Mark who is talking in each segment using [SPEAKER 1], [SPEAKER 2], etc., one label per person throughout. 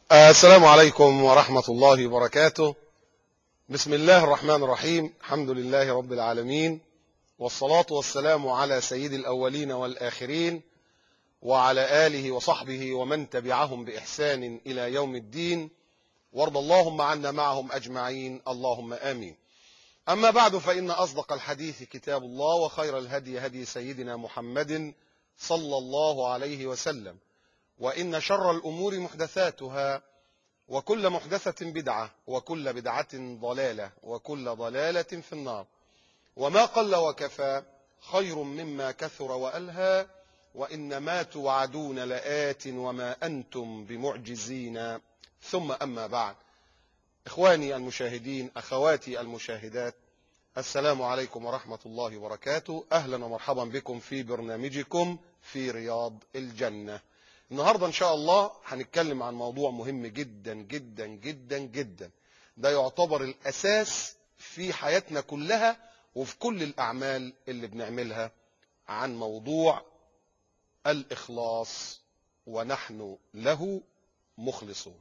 [SPEAKER 1] السلام عليكم ورحمة الله وبركاته. بسم الله الرحمن الرحيم. الحمد لله رب العالمين، والصلاة والسلام على سيد الأولين والآخرين وعلى آله وصحبه ومن تبعهم بإحسان إلى يوم الدين، وارض اللهم عنا معهم أجمعين، اللهم آمين. أما بعد، فإن أصدق الحديث كتاب الله، وخير الهدي هدي سيدنا محمد صلى الله عليه وسلم، وإن شر الأمور محدثاتها، وكل محدثة بدعة، وكل بدعة ضلالة، وكل ضلالة في النار. وما قل وكفى خير مما كثر وألهى، وإنما توعدون لآت وما أنتم بمعجزين. ثم أما بعد، إخواني المشاهدين، أخواتي المشاهدات، السلام عليكم ورحمة الله وبركاته. أهلا ومرحبا بكم في برنامجكم في رياض الجنة. النهاردة إن شاء الله هنتكلم عن موضوع مهم جدا جدا جدا جدا، ده يعتبر الأساس في حياتنا كلها وفي كل الأعمال اللي بنعملها، عن موضوع الإخلاص، ونحن له مخلصون.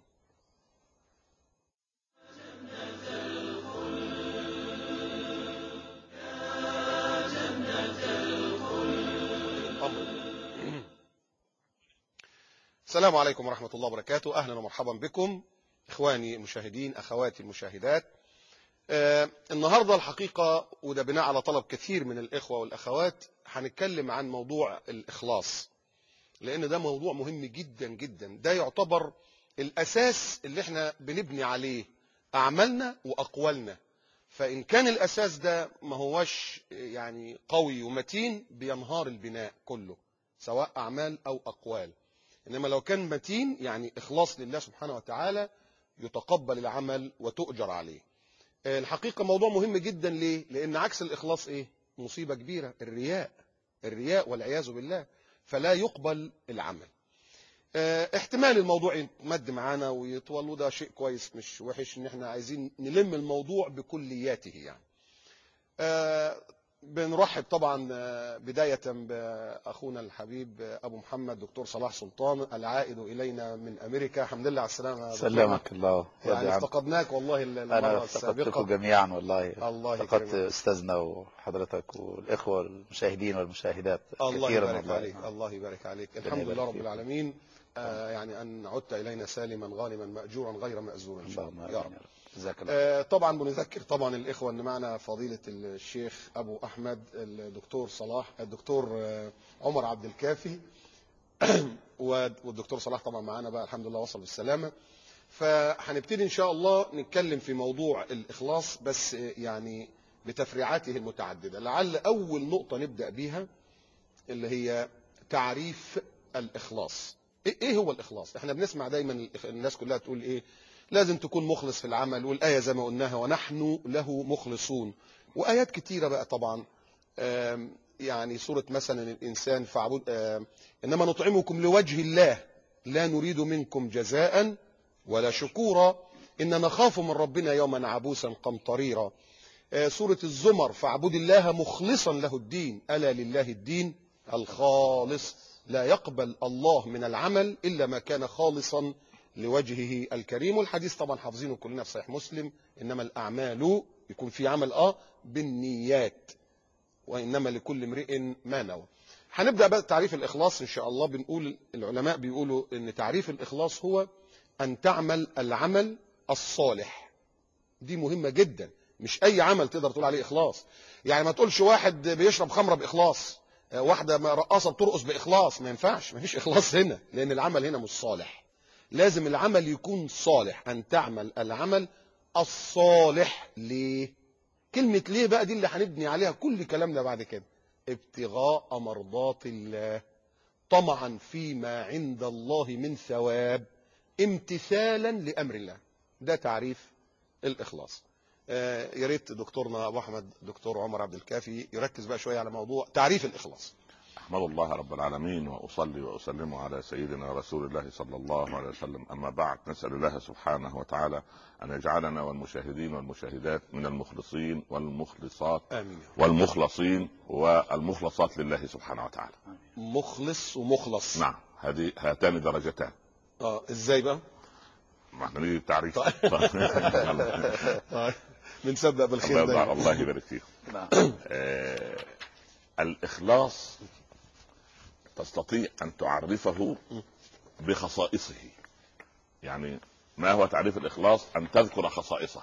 [SPEAKER 1] السلام عليكم ورحمة الله وبركاته. أهلا ومرحبا بكم إخواني المشاهدين، أخواتي المشاهدات. النهاردة الحقيقة، وده بناء على طلب كثير من الإخوة والأخوات، هنتكلم عن موضوع الإخلاص، لأن ده موضوع مهم جدا جدا. ده يعتبر الأساس اللي احنا بنبني عليه أعمالنا وأقوالنا. فإن كان الأساس ده ما هوش يعني قوي ومتين، بينهار البناء كله، سواء أعمال أو أقوال. إنما لو كان متين، يعني إخلاص لله سبحانه وتعالى، يتقبل العمل وتؤجر عليه. الحقيقة موضوع مهم جدا. ليه؟ لأن عكس الإخلاص إيه؟ مصيبة كبيرة، الرياء والعياذ بالله، فلا يقبل العمل. احتمال الموضوع يتمد معانا ويطول، وده شيء كويس مش وحش، إن احنا عايزين نلم الموضوع بكلياته يعني. بنرحب طبعا بداية بأخونا الحبيب أبو محمد دكتور صلاح سلطان، العائد إلينا من أمريكا. الحمد لله على السلامة.
[SPEAKER 2] سلمك الله.
[SPEAKER 1] يعني افتقدناك والله المرة السابقة.
[SPEAKER 2] افتقدتكم جميعا والله.
[SPEAKER 1] الله
[SPEAKER 2] افتقدت أستاذنا وحضرتك والإخوة المشاهدين والمشاهدات
[SPEAKER 1] الله
[SPEAKER 2] كثيرا.
[SPEAKER 1] يبارك عليك. الله يبارك عليك. الحمد لله رب العالمين. يعني أن عدت إلينا سالما غانما مأجورا غير مأزورا إن شاء الله يا رب. طبعا بنذكر طبعا الإخوة أن معنا فضيلة الشيخ أبو أحمد الدكتور صلاح، الدكتور عمر عبد الكافي والدكتور صلاح طبعا معنا بقى، الحمد لله وصل بالسلامة. فهنبتدي إن شاء الله نتكلم في موضوع الإخلاص، بس يعني بتفريعاته المتعددة. لعل أول نقطة نبدأ بيها اللي هي تعريف الإخلاص. إيه هو الإخلاص؟ احنا بنسمع دايما الناس كلها تقول إيه؟ لازم تكون مخلص في العمل، والآية زي ما قلناها ونحن له مخلصون، وآيات كتيرة بقى طبعا. يعني سورة مثلا الإنسان فاعبد، إنما نطعمكم لوجه الله لا نريد منكم جزاء ولا شكورا إن نخاف من ربنا يوما عبوسا قمطريرا. سورة الزمر فاعبد الله مخلصا له الدين ألا لله الدين الخالص لا يقبل الله من العمل إلا ما كان خالصا لوجهه الكريم. والحديث طبعا حافظينه كلنا في صحيح مسلم، إنما الأعمال، يكون في عمل بالنيات، وإنما لكل امرئ ما نوى. هنبدأ بقى تعريف الإخلاص إن شاء الله. بنقول العلماء بيقولوا إن تعريف الإخلاص هو أن تعمل العمل الصالح. دي مهمة جدا، مش أي عمل تقدر تقول عليه إخلاص. يعني ما تقولش واحد بيشرب خمرة بإخلاص، واحدة رقاصة بترقص بإخلاص، ما ينفعش، ما فيش إخلاص هنا، لأن العمل هنا مش صالح. لازم العمل يكون صالح، أن تعمل العمل الصالح. ليه؟ كلمة ليه بقى دي اللي هنبني عليها كل كلامنا بعد كده. ابتغاء مرضات الله، طمعا فيما عند الله من ثواب، امتثالا لأمر الله. ده تعريف الإخلاص. يا ريت دكتورنا أبو أحمد دكتور عمر عبد الكافي يركز بقى شوية على موضوع تعريف الإخلاص.
[SPEAKER 3] أحمد الله رب العالمين وأصلي وأسلم على سيدنا رسول الله صلى الله عليه وسلم. أما بعد، نسأل الله سبحانه وتعالى أن يجعلنا والمشاهدين والمشاهدات من المخلصين والمخلصات.
[SPEAKER 1] آمين.
[SPEAKER 3] والمخلصين والمخلصات لله سبحانه وتعالى.
[SPEAKER 1] مخلص ومخلص،
[SPEAKER 3] نعم، هاتان درجتان.
[SPEAKER 1] ازاي بقى؟
[SPEAKER 3] ما احنا نيجي التعريف.
[SPEAKER 1] بنسبق بالخير
[SPEAKER 3] الله يبارك فيك. الإخلاص تستطيع أن تعرفه بخصائصه. يعني ما هو تعريف الإخلاص؟ أن تذكر خصائصه،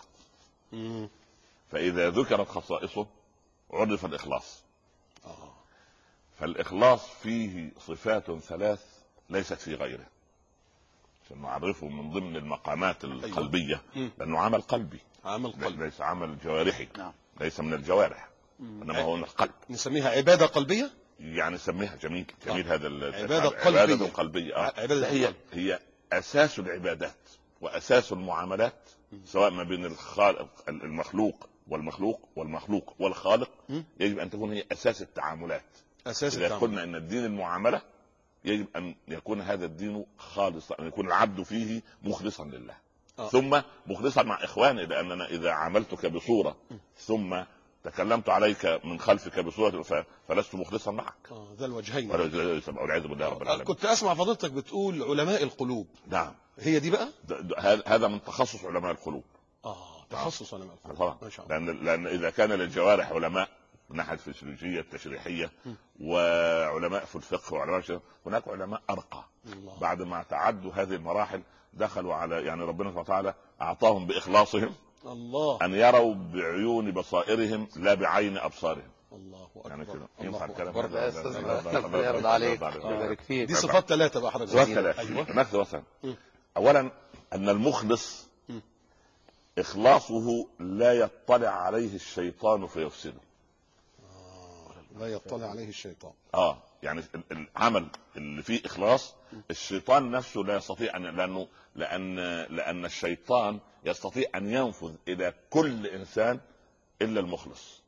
[SPEAKER 3] فإذا ذكرت خصائصه عرف الإخلاص. فالإخلاص فيه صفات ثلاث ليست في غيره، عشان نعرفه من ضمن المقامات القلبية. لأنه عمل قلبي، ليس عمل جوارحي. ليس من الجوارح، إنما هو من القلب.
[SPEAKER 1] نسميها عبادة قلبية،
[SPEAKER 3] يعني نسميها جميل هذا
[SPEAKER 1] عبادة
[SPEAKER 3] قلبية. هي أساس العبادات وأساس المعاملات، سواء ما بين المخلوق والمخلوق والخالق. يجب أن تكون هي أساس التعاملات. إذا قلنا أن الدين المعاملة، يجب أن يكون هذا الدين خالصا، أن يكون العبد فيه مخلصا لله. ثم مخلصا مع إخوانه، لأننا إذا عاملتك بصورة ثم تكلمت عليك من خلفك بصورة فلست مخلصا معك.
[SPEAKER 1] ذا الوجهين
[SPEAKER 3] والعياذ بالله رب العالمين.
[SPEAKER 1] كنت أسمع فضيلتك بتقول علماء القلوب.
[SPEAKER 3] نعم،
[SPEAKER 1] هي دي بقى.
[SPEAKER 3] هذا من تخصص علماء القلوب.
[SPEAKER 1] تخصص علماء القلوب ما شاء الله.
[SPEAKER 3] لأن إذا كان للجوارح علماء من ناحية الفسيولوجية التشريحية، وعلماء في الفقه، وعلماء هناك علماء أرقى. بعد ما تعدوا هذه المراحل دخلوا على، يعني ربنا سبحانه وتعالى أعطاهم بإخلاصهم أن يروا بعيون بصائرهم لا بعين أبصارهم.
[SPEAKER 1] الله أكبر.
[SPEAKER 3] يعني كده ينفع الكلام
[SPEAKER 2] الله يرضى عليك.
[SPEAKER 1] دي صفات ثلاثة بقى حضرتك.
[SPEAKER 3] صفات ثلاثة. مثلا أولا أن المخلص إخلاصه لا يطلع عليه الشيطان فيفسده.
[SPEAKER 1] لا يطلع عليه الشيطان.
[SPEAKER 3] يعني العمل اللي فيه إخلاص الشيطان نفسه لا يستطيع أن، لأن الشيطان يستطيع أن ينفذ إلى كل إنسان إلا المخلص.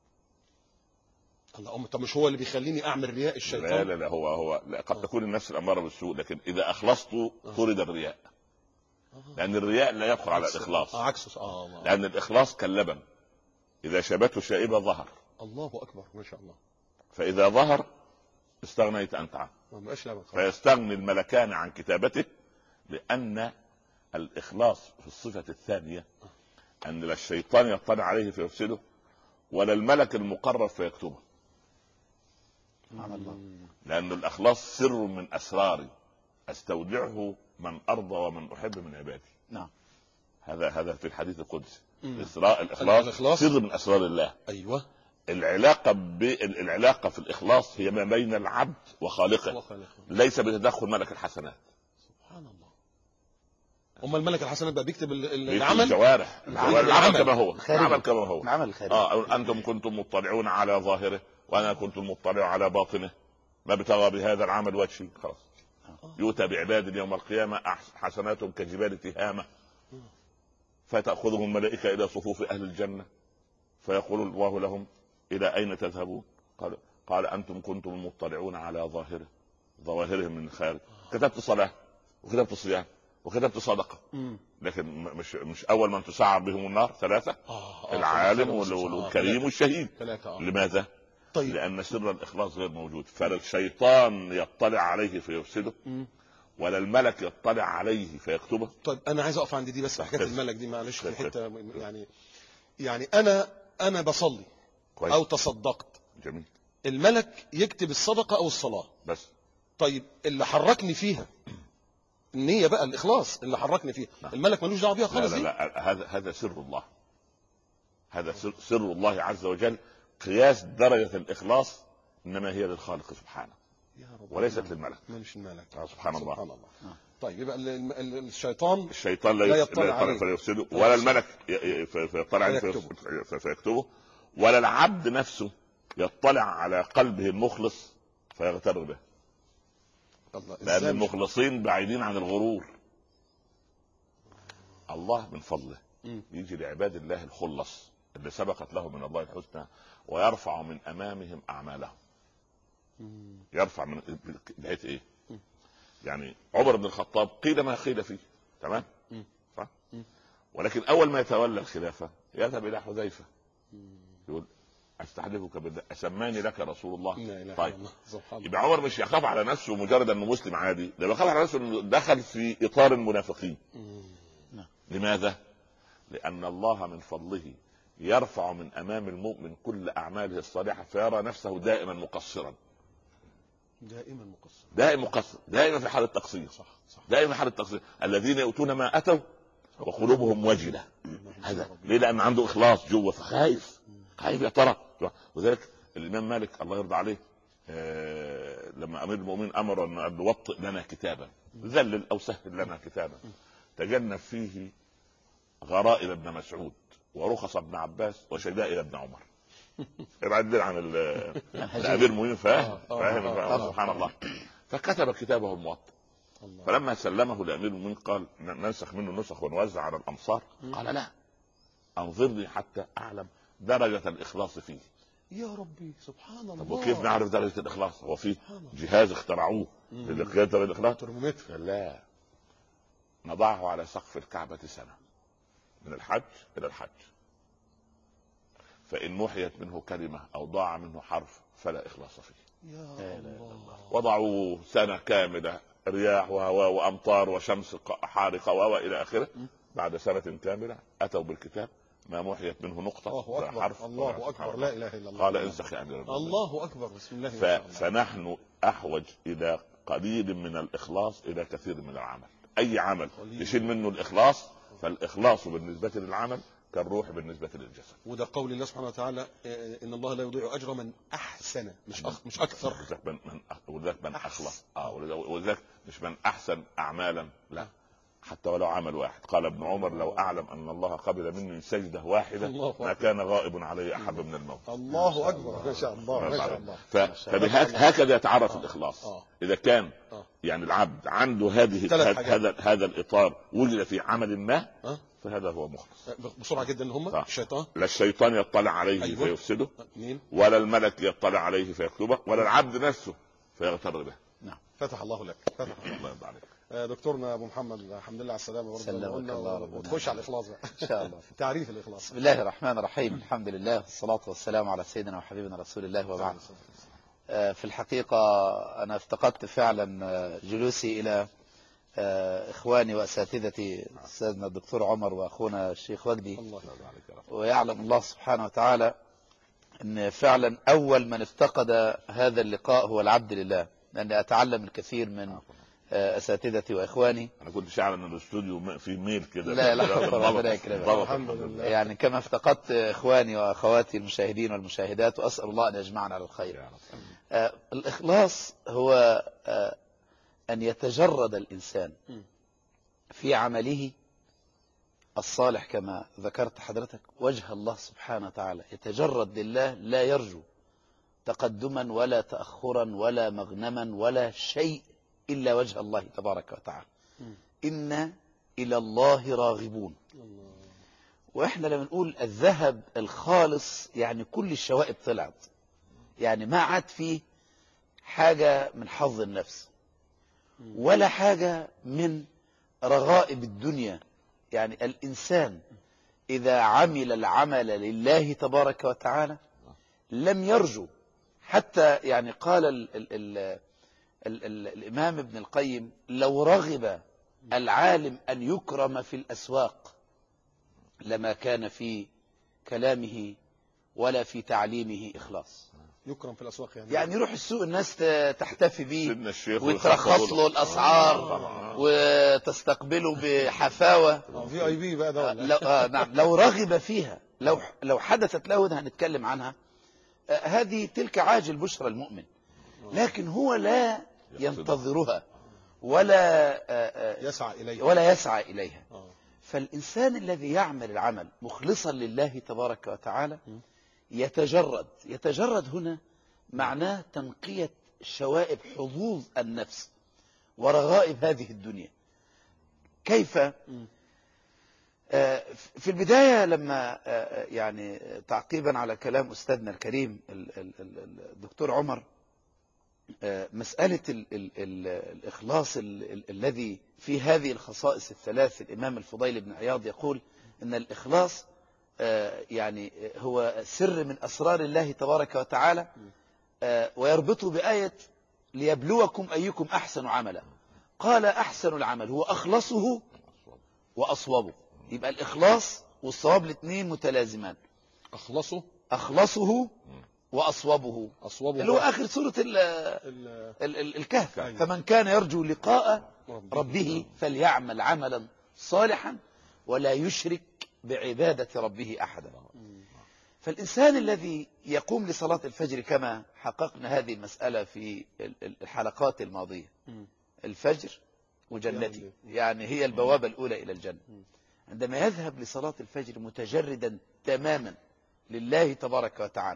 [SPEAKER 1] الله، طب مش هو اللي بيخليني أعمل رياء الشيطان؟
[SPEAKER 3] لا هو قد تكون النفس الأمارة بالسوء، لكن إذا أخلصت طرد الرياء. لأن الرياء لا يدخل على الإخلاص.
[SPEAKER 1] عكسه.
[SPEAKER 3] لأن الإخلاص كاللبن، إذا شبته شائبة ظهر.
[SPEAKER 1] الله أكبر ما شاء الله.
[SPEAKER 3] فإذا ظهر استغنيت أنت عنه، فيستغني الملكان عن كتابته. لأن الإخلاص في الصفة الثانية أن لا الشيطان يطلع عليه فيفسده، ولا الملك المقرب فيكتبه. لأن الإخلاص سر من أسراري أستودعه من أرضى ومن أحب من عبادي.
[SPEAKER 2] نعم،
[SPEAKER 3] هذا في الحديث القدسي. الإخلاص سر من أسرار الله.
[SPEAKER 1] أيوة.
[SPEAKER 3] العلاقة في الإخلاص هي ما بين العبد وخالقه، ليس بتدخل ملك الحسنات.
[SPEAKER 1] سبحان الله. أما الملك الحسنات بقى بيكتب العمل،
[SPEAKER 3] الجوارح العمل كما هو،
[SPEAKER 2] العمل
[SPEAKER 3] الخارجي. أنتم كنتم مطلعون على ظاهره وأنا كنت مطلع على باطنه، ما ابتغى بهذا العمل وجهي. خلاص. يؤتى بعباد يوم القيامة حسناتهم كجبال تهامة، فتأخذهم الملائكة إلى صفوف أهل الجنة، فيقول الله لهم إلى أين تذهبون؟ قال أنتم كنتم مطلعون على ظواهرهم من الخارج. كتبت صلاة وكتبت صيام وكتبت صدقة، لكن مش أول من تسعر بهم النار ثلاثة: العالم والكريم والشهيد. لماذا؟
[SPEAKER 1] طيب.
[SPEAKER 3] لأن سر الإخلاص غير موجود، فلا الشيطان يطلع عليه فيفسده، ولا الملك يطلع عليه فيكتبه.
[SPEAKER 1] طيب أنا عايز أقف عند دي بس، في حكاية الملك دي معلش في حتة. يعني أنا بصلي كويس أو تصدقت،
[SPEAKER 3] جميل،
[SPEAKER 1] الملك يكتب الصدقة أو الصلاة
[SPEAKER 3] بس.
[SPEAKER 1] طيب اللي حركني فيها النية بقى، الإخلاص اللي حركني فيها، الملك ملوش دعوه بيها خالص.
[SPEAKER 3] لا هذا سر الله، هذا سر الله عز وجل. قياس درجة الإخلاص إنما هي للخالق سبحانه وليست للملك.
[SPEAKER 1] مش الملك.
[SPEAKER 3] سبحان الله.
[SPEAKER 1] طيب يبقى الشيطان
[SPEAKER 3] لا يطلع فيفسده، ولا الملك فيطلع عليه فيكتبه، ولا العبد نفسه يطلع على قلبه المخلص فيغتر به. لأن المخلصين بعيدين عن الغرور. الله من فضله يجي لعباد الله الخلص اللي سبقت له من الله الحسنى ويرفع من أمامهم أعمالهم. يرفع من بحيث إيه؟ يعني عمر بن الخطاب قيل ما قيل فيه، تمام؟ صح؟ ولكن أول ما يتولى الخلافة يذهب إلى حذيفة يقول: أستحلفك بالله أسماني لك رسول الله. طيب، يبقى عمر مش يخاف على نفسه مجرد أنه مسلم عادي، ده بيخاف على نفسه أنه دخل في إطار المنافقين. لماذا؟ لأن الله من فضله يرفع من أمام المؤمن كل أعماله الصالحة فيرى نفسه دائما مقصرا،
[SPEAKER 1] دائما مقصر،
[SPEAKER 3] دائما مقصر، دائما في حالة تقصير،
[SPEAKER 1] صح صح.
[SPEAKER 3] دائما في حالة تقصير. الذين يؤتون ما أتوا وقلوبهم وجلة. هذا ليه؟ لأن عنده إخلاص جوه، فخايف، خايف يا ترى. وذلك الإمام مالك الله يرضى عليه لما أمير المؤمنين أمر أن نوطئ لنا كتابا، ذلل أو سهل لنا كتابا تجنب فيه غرائب ابن مسعود ورخص ابن عباس وشدائد ابن عمر. ابعد عن الأمير المؤمنين، فاهم سبحان الله. فكتب كتابه الموطئ، فلما سلمه لأمير المؤمنين قال ننسخ منه نسخ ونوزع على الأمصار. قال لا، أنظرني حتى أعلم درجة الإخلاص فيه.
[SPEAKER 1] يا ربي سبحان الله.
[SPEAKER 3] طب وكيف نعرف درجة الإخلاص؟ هو في جهاز اخترعوه لقياس الإخلاص؟ ترمومتر. لا، نضعه على سقف الكعبة سنة من الحج إلى الحج، فإن محيت منه كلمة أو ضاع منه حرف فلا إخلاص فيه.
[SPEAKER 1] يا الله.
[SPEAKER 3] وضعوا سنة كاملة، رياح وهواء وأمطار وشمس حارقة وإلى آخره. بعد سنة كاملة أتوا بالكتاب ما محيت منه نقطة ولا حرف.
[SPEAKER 1] الله أكبر، لا إله إلا الله.
[SPEAKER 3] قال انسخ يا أمير المؤمنين.
[SPEAKER 1] الله أكبر، بسم الله ما شاء الله.
[SPEAKER 3] فنحن أحوج إلى قليل من الإخلاص إلى كثير من العمل. أي عمل يشيل منه الإخلاص، فالإخلاص بالنسبة للعمل كالروح بالنسبة للجسد.
[SPEAKER 1] وده قول الله سبحانه وتعالى إن الله لا يضيع أجر من أحسن، مش أكثر.
[SPEAKER 3] ولذلك من أخلص، ولذلك مش من أحسن أعمالا، لا، حتى ولو عمل واحد. قال ابن عمر لو أعلم أن الله قبل مني سجدة واحدة ما كان غائب علي أحب من الموت.
[SPEAKER 1] الله أكبر، ما شاء الله ما شاء الله.
[SPEAKER 3] فهكذا يتعرف الإخلاص. إذا كان يعني العبد عنده هذا الإطار وجد في عمل ما، فهذا هو مخلص.
[SPEAKER 1] بسرعة جدا، هم الشيطان،
[SPEAKER 3] لا الشيطان يطلع عليه فيفسده، ولا الملك يطلع عليه فيكتبه، ولا العبد نفسه فيغتر به.
[SPEAKER 1] نعم، فتح الله لك، فتح الله
[SPEAKER 3] يرضى عليك.
[SPEAKER 1] دكتورنا ابو محمد، الحمد لله على السلامه.
[SPEAKER 2] سلمك الله.
[SPEAKER 1] وتخش على الاخلاص بقى
[SPEAKER 2] ان شاء الله.
[SPEAKER 1] تعريف الاخلاص.
[SPEAKER 2] بسم الله الرحمن الرحيم، الحمد لله والصلاه والسلام على سيدنا وحبيبنا رسول الله وبعد. في الحقيقه انا افتقدت فعلا جلوسي الى اخواني واساتذتي استاذنا الدكتور عمر واخونا الشيخ وجدي. ويعلم الله سبحانه وتعالى ان فعلا اول من افتقد هذا اللقاء هو العبد لله، لاني اتعلم الكثير من اساتذتي واخواني.
[SPEAKER 3] انا كنت شاعر ان الاستوديو في ميل كده.
[SPEAKER 2] لا ربنا يكرمك.
[SPEAKER 1] الحمد لله.
[SPEAKER 2] يعني كما افتقدت اخواني واخواتي المشاهدين والمشاهدات، واسال الله ان يجمعنا على الخير. الاخلاص هو ان يتجرد الانسان في عمله الصالح كما ذكرت حضرتك وجه الله سبحانه وتعالى، يتجرد لله، لا يرجو تقدما ولا تأخرا ولا مغنما ولا شيء إلا وجه الله تبارك وتعالى. إنا إلى الله راغبون. وإحنا لما نقول الذهب الخالص يعني كل الشوائب طلعت، يعني ما عاد فيه حاجة من حظ النفس ولا حاجة من رغائب الدنيا. يعني الإنسان إذا عمل العمل لله تبارك وتعالى لم يرجو حتى، يعني قال الإمام ابن القيم لو رغب العالم أن يكرم في الأسواق لما كان في كلامه ولا في تعليمه إخلاص.
[SPEAKER 1] يكرم في الأسواق
[SPEAKER 2] يعني يروح السوق الناس تحتفي به وترخص له الأسعار وتستقبله بحفاوة.
[SPEAKER 1] VIP بقى ده
[SPEAKER 2] نعم، لو رغب فيها، لو حدثت له، ده هنتكلم عنها، هذه تلك عاجل بشرى المؤمن، لكن هو لا ينتظرها ولا يسعى إليها. فالإنسان الذي يعمل العمل مخلصا لله تبارك وتعالى يتجرد هنا معناه تنقية شوائب حظوظ النفس ورغائب هذه الدنيا. كيف؟ في البداية لما يعني تعقيبا على كلام أستاذنا الكريم الدكتور عمر، مسألة الإخلاص الذي في هذه الخصائص الثلاث، الإمام الفضيل بن عياض يقول إن الإخلاص يعني هو سر من أسرار الله تبارك وتعالى، ويربطه بآية ليبلوكم أيكم أحسن عملا. قال أحسن العمل هو أخلصه وأصوبه. يبقى الإخلاص والصواب الاثنين متلازمان.
[SPEAKER 1] أخلصه
[SPEAKER 2] وأصوبه اللي هو آخر سورة الكهف. فمن كان يرجو لقاء ربه فليعمل عملا صالحا ولا يشرك بعبادة ربه أحدا. فالإنسان الذي يقوم لصلاة الفجر كما حققنا هذه المسألة في الحلقات الماضية، الفجر وجنتي يعني هي البوابة الأولى إلى الجنة. عندما يذهب لصلاة الفجر متجردا تماما لله تبارك وتعالى،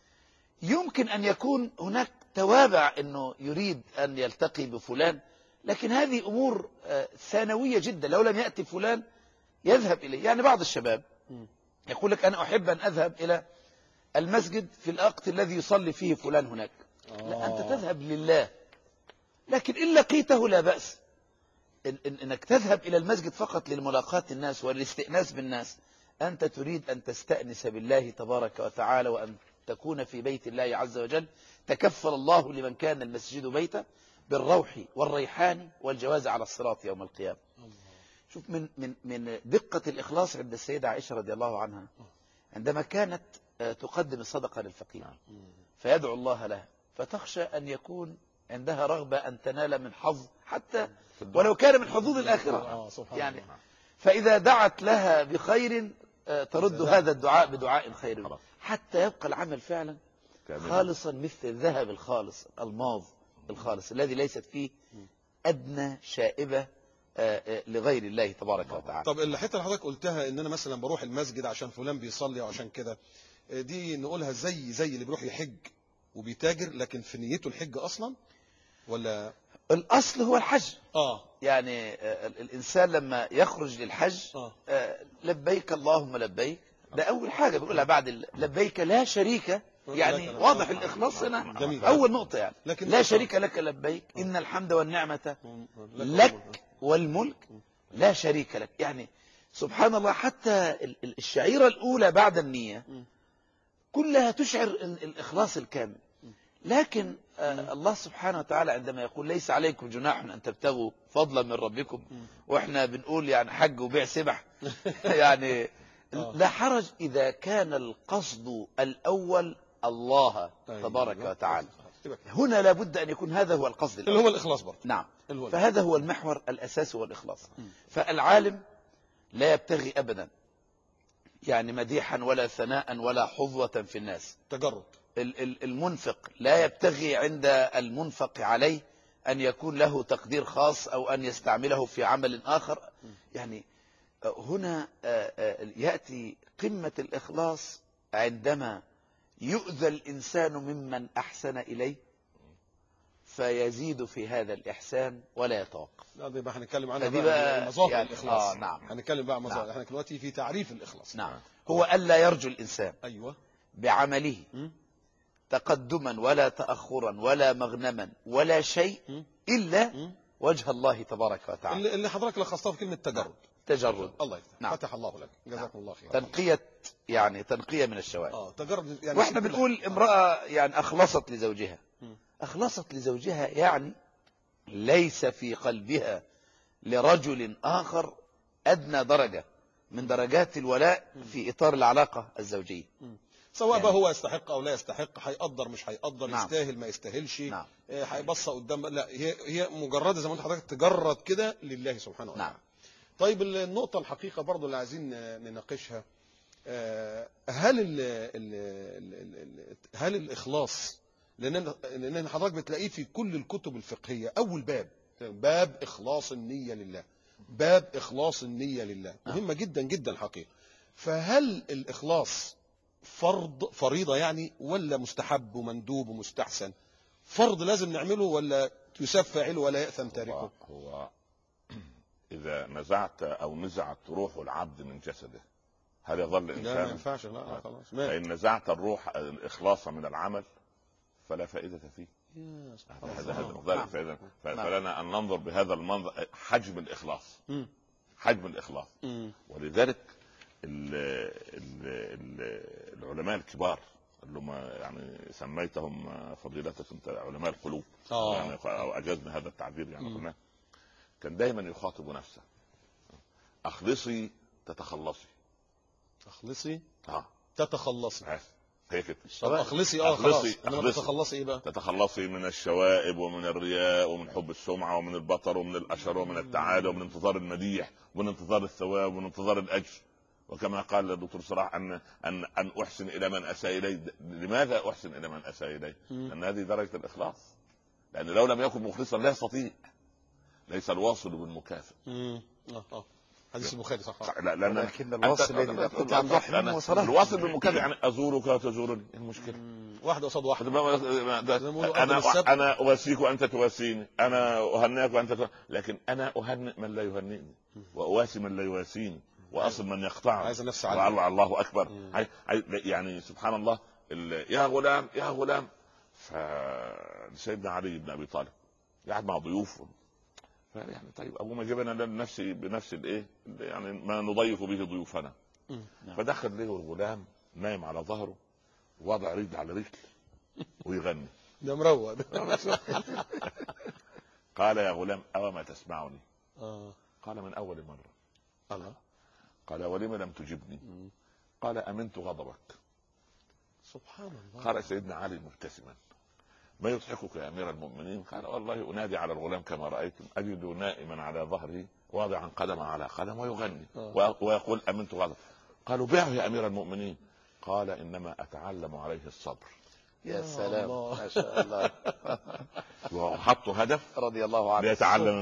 [SPEAKER 2] يمكن أن يكون هناك توابع أنه يريد أن يلتقي بفلان، لكن هذه أمور ثانوية جدا. لو لم يأتي فلان يذهب إليه. يعني بعض الشباب يقول لك أنا أحب أن أذهب إلى المسجد في الوقت الذي يصلي فيه فلان هناك. لا، أنت تذهب لله، لكن إن لقيته لا بأس. إنك تذهب إلى المسجد فقط للملاقاة الناس والاستئناس بالناس. أنت تريد أن تستأنس بالله تبارك وتعالى وأن تكون في بيت الله عز وجل. تكفل الله لمن كان المسجد بيته بالروح والريحان والجواز على الصراط يوم القيامة. شوف من دقة الإخلاص عند السيدة عائشة رضي الله عنها، عندما كانت تقدم الصدقة للفقير فيدعو الله لها، فتخشى أن يكون عندها رغبة أن تنال من حظ حتى ولو كان من حظوظ الآخرة يعني. فإذا دعت لها بخير ترد هذا الدعاء بدعاء خير حتى يبقى العمل فعلا خالصا مثل الذهب الخالص، الماظ الخالص الذي ليست فيه أدنى شائبة لغير الله تبارك وتعالى.
[SPEAKER 1] طب الحته اللي حضرتك قلتها ان انا مثلا بروح المسجد عشان فلان بيصلي او عشان كده، دي نقولها زي اللي بيروح يحج وبيتاجر لكن في نيته الحج اصلا، ولا
[SPEAKER 2] الاصل هو الحج؟ يعني الانسان لما يخرج للحج لبيك اللهم لبيك، ده اول حاجه بيقولها بعد لبيك لا شريك، يعني واضح الاخلاص هنا اول نقطه يعني. لا شريك لك لبيك ان الحمد والنعمه لك والملك لا شريك لك. يعني سبحان الله، حتى الشعيرة الأولى بعد النية كلها تشعر الإخلاص الكامل. لكن الله سبحانه وتعالى عندما يقول ليس عليكم جناح أن تبتغوا فضلا من ربكم، وإحنا بنقول يعني حج وبيع سبح يعني لا حرج إذا كان القصد الأول الله تبارك وتعالى. هنا لابد أن يكون هذا هو القصد
[SPEAKER 1] اللي هو الإخلاص برضه.
[SPEAKER 2] نعم، فهذا هو المحور الأساسي والإخلاص. فالعالم لا يبتغي أبدا يعني مديحا ولا ثناء ولا حظوة في الناس،
[SPEAKER 1] تجرد.
[SPEAKER 2] المنفق لا يبتغي عند المنفق عليه أن يكون له تقدير خاص أو أن يستعمله في عمل آخر. يعني هنا يأتي قمة الإخلاص عندما يؤذى الإنسان ممن أحسن إليه فيزيد في هذا الإحسان ولا يتوقف.
[SPEAKER 1] لا دي بقى هنتكلم عنها بقى مظاهر يعني الإخلاص.
[SPEAKER 2] نعم،
[SPEAKER 1] هنتكلم بقى مظاهر. احنا دلوقتي في تعريف الإخلاص.
[SPEAKER 2] نعم، هو ألا يرجو الإنسان
[SPEAKER 1] أيوة
[SPEAKER 2] بعمله تقدما ولا تأخرا ولا مغنما ولا شيء إلا وجه الله تبارك وتعالى،
[SPEAKER 1] اللي حضرتك لخصتها في كلمة تجرد.
[SPEAKER 2] تجرد.
[SPEAKER 1] الله يفتح.
[SPEAKER 2] نعم.
[SPEAKER 1] فتح الله لك، جزاكم الله خير.
[SPEAKER 2] تنقية يعني تنقية من الشوائب.
[SPEAKER 1] تجرد يعني.
[SPEAKER 2] واحنا بنقول امرأة يعني أخلصت لزوجها. أخلصت لزوجها يعني ليس في قلبها لرجل آخر أدنى درجة من درجات الولاء في إطار العلاقة الزوجية،
[SPEAKER 1] سواء بقى هو يستحق أو لا يستحق، هيقدر مش هيقدر،
[SPEAKER 2] نعم.
[SPEAKER 1] يستاهل ما يستاهلش،
[SPEAKER 2] نعم.
[SPEAKER 1] هيبص قدام، لا هي مجرد زي ما انت حضرتك تجرد كده لله سبحانه وتعالى.
[SPEAKER 2] نعم.
[SPEAKER 1] طيب النقطة الحقيقة برضو اللي عايزين نناقشها، هل الإخلاص، لأن حضرتك بتلاقيه في كل الكتب الفقهية أول باب إخلاص النية لله، باب إخلاص النية لله مهمة جدا جدا الحقيقة. فهل الإخلاص فريضة يعني، ولا مستحب ومندوب ومستحسن؟ فرض لازم نعمله ولا يساب فاعله ولا يأثم تاركه؟
[SPEAKER 3] هو إذا نزعت أو نزعت روح العبد من جسده هل يظل إنسانا؟
[SPEAKER 1] لا ما ينفعش. لا خلاص.
[SPEAKER 3] فإن نزعت الروح الإخلاص من العمل فلا فائدة فيه. فلنا أن ننظر بهذا المنظر، حجم الإخلاص. حجم الإخلاص. ولذلك العلماء الكبار اللي هم يعني سميتهم فضيلتك انت علماء القلوب، يعني او اجزنا هذا التعبير يعني قلنا، كان دايما يخاطب نفسه: اخلصي تتخلصي.
[SPEAKER 1] تخلصي
[SPEAKER 3] اه
[SPEAKER 1] تتخلصي.
[SPEAKER 3] هي كده.
[SPEAKER 1] طب اخلصي خلاص، انما تتخلصي ايه بقى؟
[SPEAKER 3] تتخلصي من الشوائب ومن الرياء ومن حب السمعه ومن البطر ومن الاشر ومن التعالى ومن انتظار المديح ومن انتظار الثواب ومن انتظار الاجر. وكما قال الدكتور صلاح ان احسن الى من اساء الي. لماذا احسن الى من اساء الي؟ لان هذه درجه الاخلاص. لان لو لم يكن مخلصا لا يستطيع. ليس الواصل بالمكافئ.
[SPEAKER 1] حديث البخاري صح.
[SPEAKER 3] لا لان
[SPEAKER 2] لكن الواصل الذي لا تستطيع ان تحرم وصلاه.
[SPEAKER 3] الواصل بالمكافئ يعني ازورك وتزورني. المشكله
[SPEAKER 1] واحد قصاد واحد.
[SPEAKER 3] انا اواسيك وانت تواسيني، انا اهنئك وانت لكن انا اهنئ من لا يهنئني واواسي من لا يواسيني واصل من يقطعني.
[SPEAKER 1] عايز نفسي على
[SPEAKER 3] الله اكبر. يعني سبحان الله. يا غلام يا غلام. فسيدنا علي بن ابي طالب قاعد مع ضيوفه، يعني طيب ابو ما جبنا لنفسي بنفس الايه يعني ما نضيف به ضيوفنا. فدخل ليه الغلام نايم على ظهره وضع رجل على رجل ويغني.
[SPEAKER 1] ده مروق ده.
[SPEAKER 3] قال يا غلام أو ما تسمعني؟ قال من أول مرة.
[SPEAKER 1] الله.
[SPEAKER 3] قال ولم لم تجبني؟ قال أمنت غضبك.
[SPEAKER 1] سبحان الله.
[SPEAKER 3] قال سيدنا علي مبتسما ما يضحكك يا أمير المؤمنين؟ قال والله أنادي على الغلام كما رأيتم أجد نائما على ظهره واضعا قدم على قدم ويغني ويقول أمنت غضب. قالوا بيعه يا أمير المؤمنين. قال إنما أتعلم عليه الصبر.
[SPEAKER 2] يا سلام ما شاء الله.
[SPEAKER 3] وحطوا هدف
[SPEAKER 2] رضي الله عنه
[SPEAKER 3] ليتعلم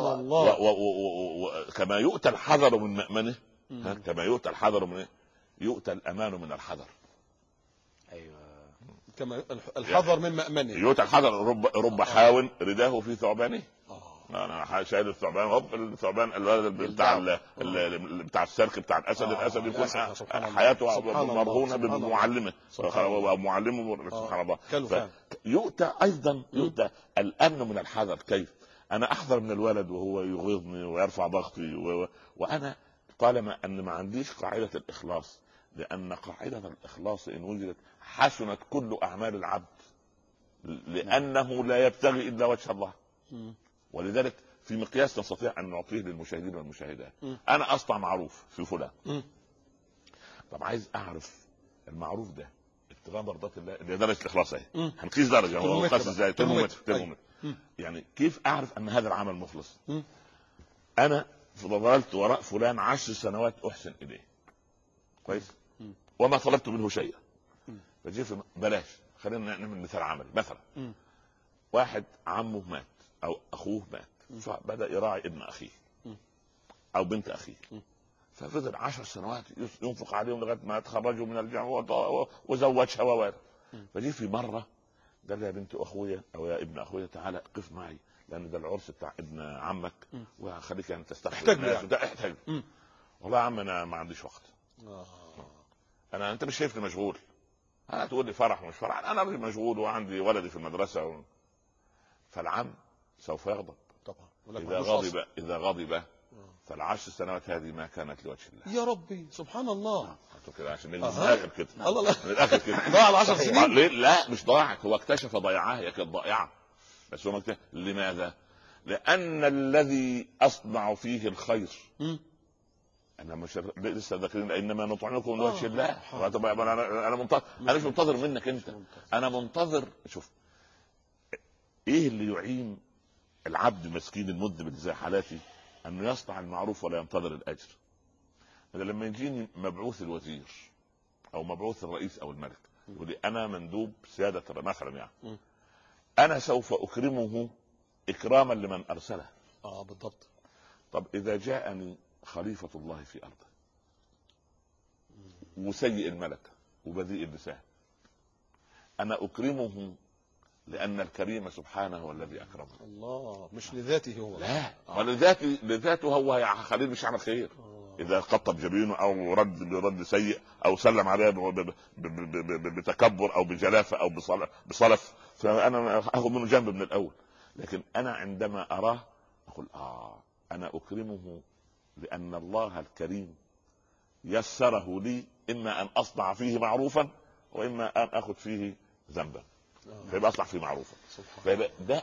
[SPEAKER 3] منه. كما يؤتى الحذر من مأمنه كما يؤتى الحذر من يؤتى الأمان من الحذر.
[SPEAKER 2] أيوة.
[SPEAKER 1] كما الحذر من مأمنه
[SPEAKER 3] يؤتى الحذر. رب حاو رداه في ثعبانه. انا شايل الثعبان هوب الثعبان الولد بتاع السلك بتاع الاسد. الاسد يكون حياته مرهونه بمعلمه ومعلمه. سبحان الله. يؤتى ايضا يؤتى الامن من الحذر. كيف انا احذر من الولد وهو يغيظني ويرفع ضغطي وانا طالما ان ما عنديش قاعده الاخلاص. لان قاعده الاخلاص ان وجدت حسنت كل اعمال العبد لانه لا يبتغي الا وجه الله. ولذلك في مقياس نستطيع ان نعطيه للمشاهدين والمشاهدات. انا اصنع معروف في فلان. طب عايز اعرف المعروف ده ابتغاء مرضات الله اللي درجه الاخلاص اهي. هنقيس درجه هو قياس ازاي؟ ترمومتر. يعني كيف اعرف ان هذا العمل مخلص؟ انا فضلت وراء فلان 10 سنوات احسن اليه كويس وما طلبت منه شيئا. فجيت بلاش خلينا نعمل مثال عمل. مثلا واحد عمه مات او اخوه مات فبدا يراعي ابن اخيه او بنت اخيه. ففضل 10 سنوات ينفق عليهم لغايه ما تخرجوا من الجامعه وزوجها ووالد. فجي في مره قال لي يا بنت اخويا او يا ابن اخويا تعالى قف معي لان ده العرس بتاع ابن عمك وخليك يعني تستحمل. احتاج والله يا عم انا ما عنديش وقت. انت مش شايفني مشغول. انا تقول لي فرح مش فرح. انا راجل مشغول وعندي ولدي في المدرسه فالعم سوف يغضب طبعا. اذا غضب فالعشر سنوات هذه ما كانت لوجه الله.
[SPEAKER 1] يا ربي سبحان الله.
[SPEAKER 3] كده عشان من الاخر كده.
[SPEAKER 1] الله لا
[SPEAKER 3] من الاخر كده
[SPEAKER 1] ضاع ال 10 سنين.
[SPEAKER 3] لا مش ضاعت. هو اكتشف ضياعها. هي كانت ضائعه بس هو اكتشف. لماذا؟ لان الذي اصنع فيه الخير انا مش لسه ذاكرين انما نطعمكم لوجه الله. انا منتظر. انا مش منتظر منك انت. انا منتظر. شوف ايه اللي يعين العبد المسكين المذنب زي حالاتي انه يصنع المعروف ولا ينتظر الاجر. لما يجيني مبعوث الوزير او مبعوث الرئيس او الملك يقول لي انا مندوب سياده مثلا يعني انا سوف اكرمه اكراما لمن ارسله.
[SPEAKER 1] بالضبط.
[SPEAKER 3] طب اذا جاءني خليفه الله في ارضه وسيء الملكه وبذيء اللسان انا اكرمه لأن الكريم سبحانه هو الذي أكرمه.
[SPEAKER 1] الله مش لذاته هو.
[SPEAKER 3] لا لذاته هو يا خليل مش عمل خير. إذا قطب جبينه أو رد سيء أو سلم عليه بتكبر أو بجلافة أو بصلف فأنا أخذ منه جنب من الأول. لكن أنا عندما أراه أقول أنا أكرمه لأن الله الكريم يسره لي إما أن أصنع فيه معروفا وإما أن أخذ فيه ذنبا. فيبقى اصلح فيه معروفا. فيبقى ده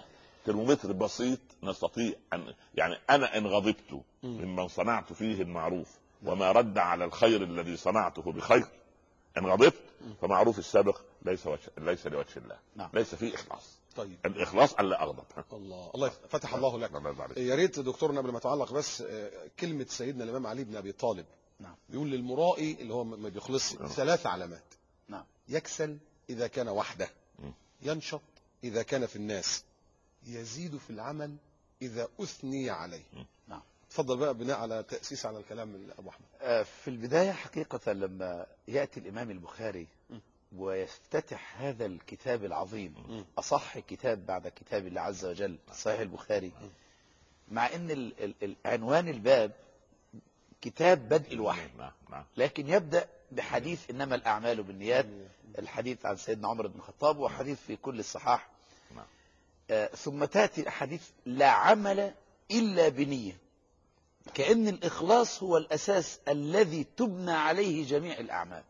[SPEAKER 3] ترمومتر بسيط نستطيع ان يعني انا ان غضبت ممن صنعت فيه المعروف وما رد على الخير الذي صنعته بخير. ان غضبت فمعروف السابق ليس لوجه الله.
[SPEAKER 2] نعم.
[SPEAKER 3] ليس فيه اخلاص.
[SPEAKER 1] طيب
[SPEAKER 3] الاخلاص الا اغضب.
[SPEAKER 1] الله فتح الله لك. يا ريت دكتورنا قبل ما تعلق بس كلمه سيدنا الامام علي بن ابي طالب.
[SPEAKER 2] نعم.
[SPEAKER 1] بيقول للمرائي اللي هو ما بيخلصش 3 علامات.
[SPEAKER 2] نعم.
[SPEAKER 1] يكسل اذا كان وحده، ينشط اذا كان في الناس، يزيد في العمل اذا اثني عليه.
[SPEAKER 2] نعم.
[SPEAKER 1] اتفضل بقى بناء على تاسيس على الكلام من ابو احمد.
[SPEAKER 2] في البداية حقيقة لما يأتي الإمام البخاري ويفتتح هذا الكتاب العظيم، أصح كتاب بعد كتاب الله عز وجل صحيح البخاري، مع أن عنوان الباب كتاب بدء الوحي، لكن يبدأ بحديث إنما الأعمال بالنيات، الحديث عن سيدنا عمر بن الخطاب وحديث في كل الصحاح. ثم تأتي حديث لا عمل إلا بنية، كأن الإخلاص هو الأساس الذي تبنى عليه جميع الأعمال.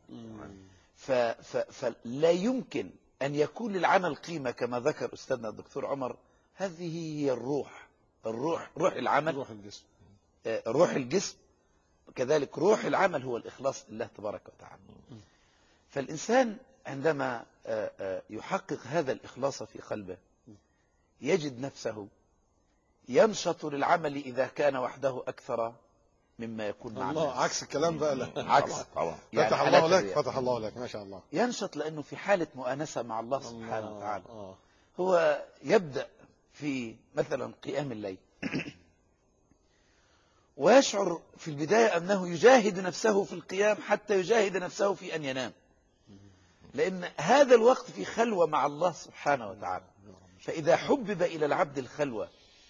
[SPEAKER 2] فلا يمكن أن يكون للعمل قيمة كما ذكر أستاذنا الدكتور عمر. هذه هي روح العمل، روح الجسم، كذلك روح العمل هو الإخلاص لله تبارك وتعالى. فالإنسان عندما يحقق هذا الإخلاص في قلبه يجد نفسه ينشط للعمل إذا كان وحده أكثر مما يكون مع الناس.
[SPEAKER 1] عكس الكلام بقى. لا
[SPEAKER 2] عكس
[SPEAKER 1] يعني فتح الله لك. فتح الله لك ما شاء الله.
[SPEAKER 2] ينشط لأنه في حالة مؤانسة مع الله سبحانه وتعالى. هو يبدأ في مثلا قيام الليل ويشعر في البداية أنه يجاهد نفسه في القيام حتى يجاهد نفسه في أن ينام، لأن هذا الوقت في خلوة مع الله سبحانه وتعالى. فإذا حبب إلى العبد الخلوة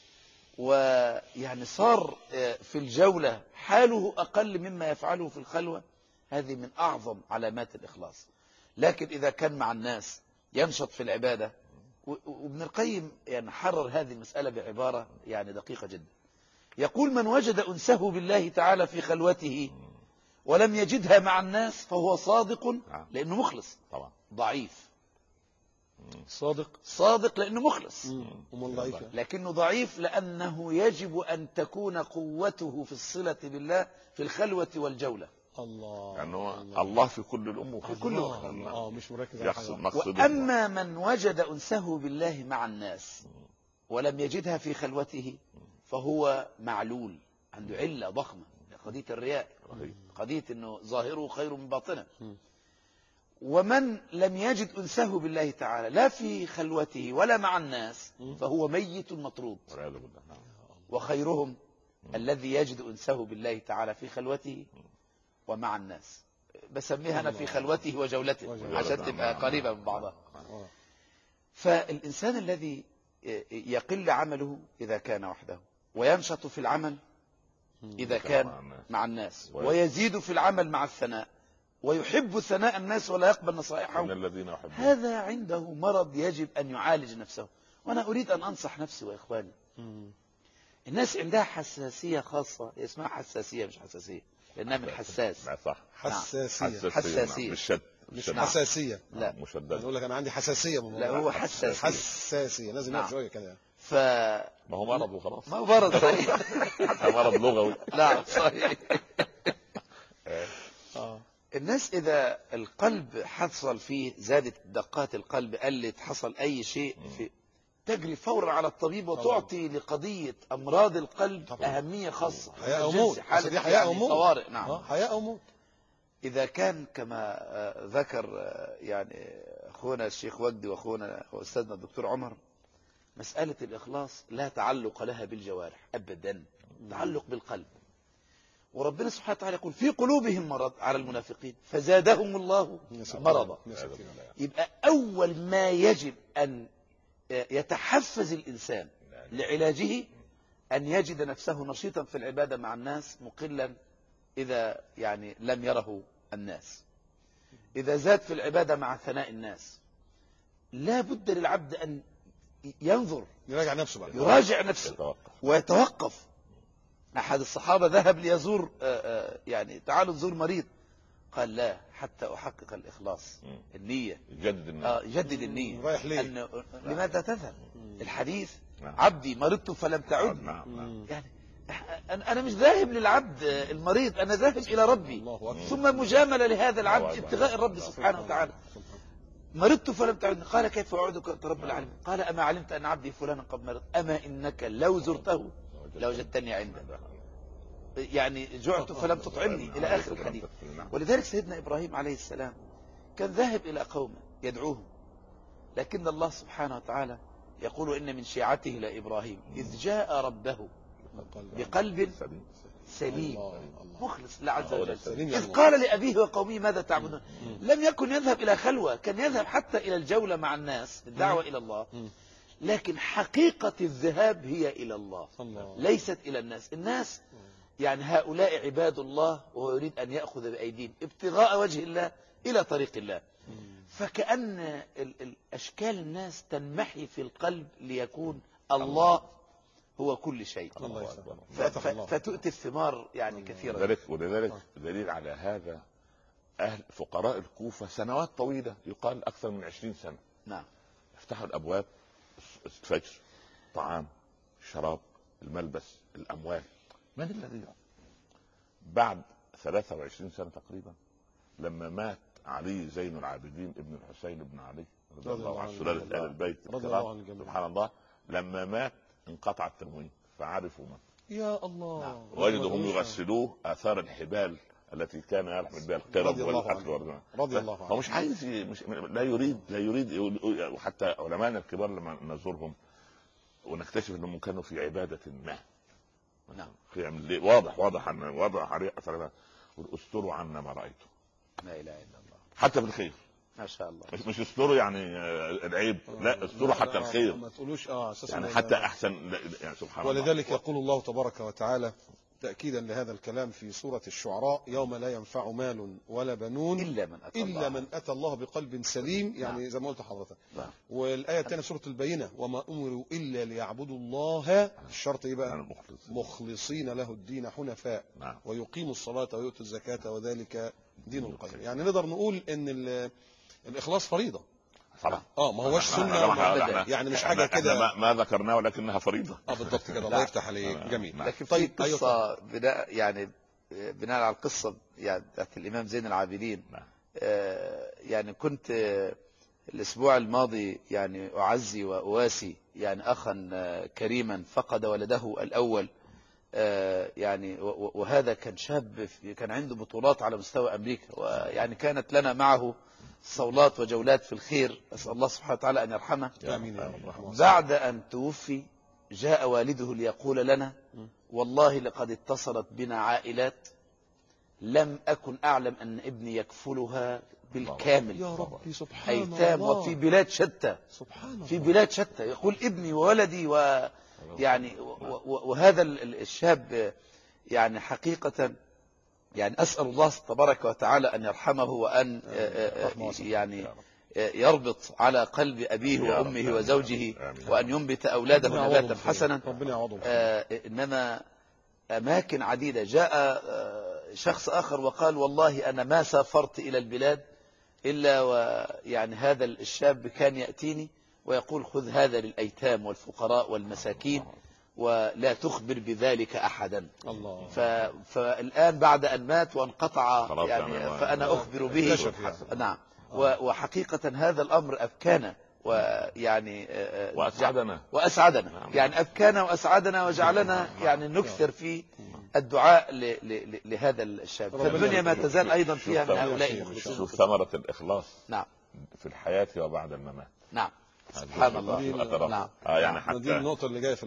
[SPEAKER 2] ويعني صار في الجولة حاله أقل مما يفعله في الخلوة، هذه من أعظم علامات الإخلاص. لكن إذا كان مع الناس ينشط في العبادة. وابن القيم يعني حرر هذه المسألة بعبارة يعني دقيقة جدا، يقول من وجد أنسه بالله تعالى في خلوته ولم يجدها مع الناس فهو صادق لأنه مخلص، ضعيف. صادق لأنه مخلص، لكنه ضعيف لأنه يجب أن تكون قوته في الصلة بالله في الخلوة والجولة.
[SPEAKER 3] يعني الله في كل الأمور،
[SPEAKER 2] في كل وقت.
[SPEAKER 1] مش مركز.
[SPEAKER 2] وأما من وجد أنسه بالله مع الناس ولم يجدها في خلوته فهو معلول، عنده علة ضخمة، قضية الرياء، قضية أنه ظاهره خير من باطنه. ومن لم يجد أنسه بالله تعالى لا في خلوته ولا مع الناس فهو ميت مطرود. وخيرهم الذي يجد أنسه بالله تعالى في خلوته ومع الناس. بسميها أنا في خلوته وجولته عشان تبقى قريبة من بعضها. فالإنسان الذي يقل عمله إذا كان وحده وينشط في العمل إذا كان مع الناس ويزيد في العمل مع الثناء ويحب ثناء الناس ولا يقبل نصائحهم، هذا عنده مرض يجب أن يعالج نفسه. وأنا أريد أن أنصح نفسي وإخواني. الناس عندها حساسية خاصة، اسمها حساسية مش حساسية لأنها من حساس.
[SPEAKER 1] حساسية مش حساسية.
[SPEAKER 2] لا
[SPEAKER 1] مشددة. أقول لك أنا عندي حساسية.
[SPEAKER 2] لا هو
[SPEAKER 1] حساسية لازم نعرف شوية كده.
[SPEAKER 3] ما هو مرض وخلاص.
[SPEAKER 2] ما هو مرض صحيح.
[SPEAKER 3] مرض لغوي.
[SPEAKER 2] لا صحيح. الناس إذا القلب حصل فيه زادت دقات القلب، قلت، حصل أي شيء في تجري فورا على الطبيب وتعطي لقضية أمراض القلب أهمية خاصة.
[SPEAKER 1] حياة أو موت.
[SPEAKER 2] حالة حياة أو موت. طوارئ.
[SPEAKER 1] نعم. حياة أو موت.
[SPEAKER 2] إذا كان كما ذكر يعني أخونا الشيخ وجدي وأخونا وأستاذنا الدكتور عمر، مسألة الإخلاص لا تعلق لها بالجوارح أبدا، تعلق بالقلب. وربنا سبحانه وتعالى يقول في قلوبهم مرض على المنافقين فزادهم الله مرضا. يبقى أول ما يجب أن يتحفز الإنسان لعلاجه أن يجد نفسه نشيطا في العبادة مع الناس، مقلا إذا يعني لم يره الناس، إذا زاد في العبادة مع ثناء الناس. لا بد للعبد أن ينظر، يراجع نفسه ويتوقف. أحد الصحابة ذهب ليزور يعني تعالوا نزور مريض، قال لا حتى أحقق الإخلاص، النية، يجدد النية.
[SPEAKER 1] رايح ليه؟
[SPEAKER 2] لماذا تذهب؟ الحديث عبدي مرضت فلم تعد. يعني أنا مش ذاهب للعبد المريض، أنا ذاهب إلى ربي،
[SPEAKER 1] الله أكبر.
[SPEAKER 2] ثم مجاملة لهذا العبد ابتغاء الرب سبحانه وتعالى. مرضت فلم تعدني، قال كيف أعودك أنت رب العالمين؟ قال أما علمت أن عبدي فلانا قد مرض؟ أما إنك لو زرته لوجدتني عنده، يعني جعت فلم تطعمني إلى آخر الحديث. ولذلك سيدنا إبراهيم عليه السلام كان ذاهب إلى قومه يدعوهم، لكن الله سبحانه وتعالى يقول إن من شيعته لإبراهيم إذ جاء ربه بقلب سليم مخلص لله عز وجل، إذ قال لأبيه وقومه ماذا تعبدون. لم يكن يذهب إلى خلوة، كان يذهب حتى إلى الجولة مع الناس، الدعوة إلى الله، لكن حقيقة الذهاب هي إلى الله ليست إلى الناس. الناس يعني هؤلاء عباد الله، وهو يريد أن يأخذ بأيديهم ابتغاء وجه الله إلى طريق الله. فكأن أشكال الناس تنمحي في القلب ليكون الله هو كل شيء، فتؤتي الثمار يعني كثيرة.
[SPEAKER 3] ولذلك دليل على هذا أهل فقراء الكوفة سنوات طويلة، يقال أكثر من 20 سنة،
[SPEAKER 2] نعم،
[SPEAKER 3] افتحوا الأبواب، الفجر، طعام، شراب، الملبس، الأموال. من الذي بعد 23 سنة تقريبا لما مات علي زين العابدين ابن الحسين بن علي رضي الله عن سلالة آل البيت سبحان الله، لما مات انقطع التموين فعرفوا من
[SPEAKER 1] يا الله.
[SPEAKER 3] وجدوا هم يغسلوه آثار الحبال التي كان يحمل بها القرب والأكل
[SPEAKER 1] رضي الله عنه.
[SPEAKER 3] هو مش عايز لا يريد وحتى علماءنا الكبار لما نزورهم ونكتشف انهم كانوا في عبادة ما،
[SPEAKER 2] نعم،
[SPEAKER 3] واضح عليه اثر، استروا عنا ما رايته.
[SPEAKER 2] لا اله الا الله.
[SPEAKER 3] حتى في الخير
[SPEAKER 2] ما شاء الله.
[SPEAKER 3] مش استروا يعني العيب، لا استروا حتى الخير،
[SPEAKER 1] ما تقولوش
[SPEAKER 3] يعني حتى احسن، يعني سبحان الله.
[SPEAKER 1] ولذلك يقول الله تبارك وتعالى تأكيدا لهذا الكلام في سورة الشعراء: يوم لا ينفع مال ولا بنون إلا من أتى الله بقلب سليم، يعني زي ما قلت حضرتك. والآية الثانية سورة البينة: وما أمروا إلا ليعبدوا الله، الشرط إيه بقى؟ مخلصين له الدين حنفاء ويقيموا الصلاة ويؤتوا الزكاة وذلك دين القيم. يعني نقدر نقول إن الإخلاص فريضة
[SPEAKER 3] طبعا،
[SPEAKER 1] ما هوش سنة يعني مش حاجة كده
[SPEAKER 3] ما ذكرناه ولكنها فريضة.
[SPEAKER 1] بالضبط كده. الله يفتح عليك. جميل.
[SPEAKER 2] لكن في قصة بناء على القصة يعني بتاعت الإمام زين العابدين. يعني كنت الأسبوع الماضي يعني أعزي وأواسي يعني أخا كريما فقد ولده الأول، يعني وهذا كان شاب كان عنده بطولات على مستوى أمريكا، ويعني كانت لنا معه صولات وجولات في الخير. أسأل الله سبحانه وتعالى أن يرحمه.
[SPEAKER 1] آمين يا رب.
[SPEAKER 2] بعد أن توفي جاء والده ليقول لنا: والله لقد اتصلت بنا عائلات لم أكن أعلم أن ابني يكفلها بالكامل،
[SPEAKER 1] يا ربي سبحان
[SPEAKER 2] أيتام
[SPEAKER 1] الله،
[SPEAKER 2] وفي بلاد شتى، في بلاد شتى، يقول ابني وولدي ويعني وهذا الشاب يعني حقيقة يعني أسأل الله تبارك وتعالى أن يرحمه وأن يعني يربط على قلب أبيه وأمه وزوجه، وأن ينبت أولاده نباتا حسنا. إنما أماكن عديدة جاء شخص آخر وقال: والله أنا ما سافرت إلى البلاد إلا ويعني هذا الشاب كان يأتيني ويقول: خذ هذا للأيتام والفقراء والمساكين ولا تخبر بذلك أحدا.
[SPEAKER 1] الله.
[SPEAKER 2] فالآن بعد أن مات وانقطع يعني فأنا أخبر به. نعم. وحقيقة هذا الأمر أبكانا ويعني وأسعدنا يعني أبكانا وأسعدنا وجعلنا يعني نكثر في الدعاء لهذا الشاب. فالدنيا ما تزال أيضا فيها من هؤلاء المخلصين.
[SPEAKER 3] شوف ثمرة الإخلاص.
[SPEAKER 2] نعم.
[SPEAKER 3] في الحياة وبعد الممات.
[SPEAKER 2] نعم. سبحان الله.
[SPEAKER 1] نعم.
[SPEAKER 3] يعني حتى
[SPEAKER 1] دي النقطة اللي جاية في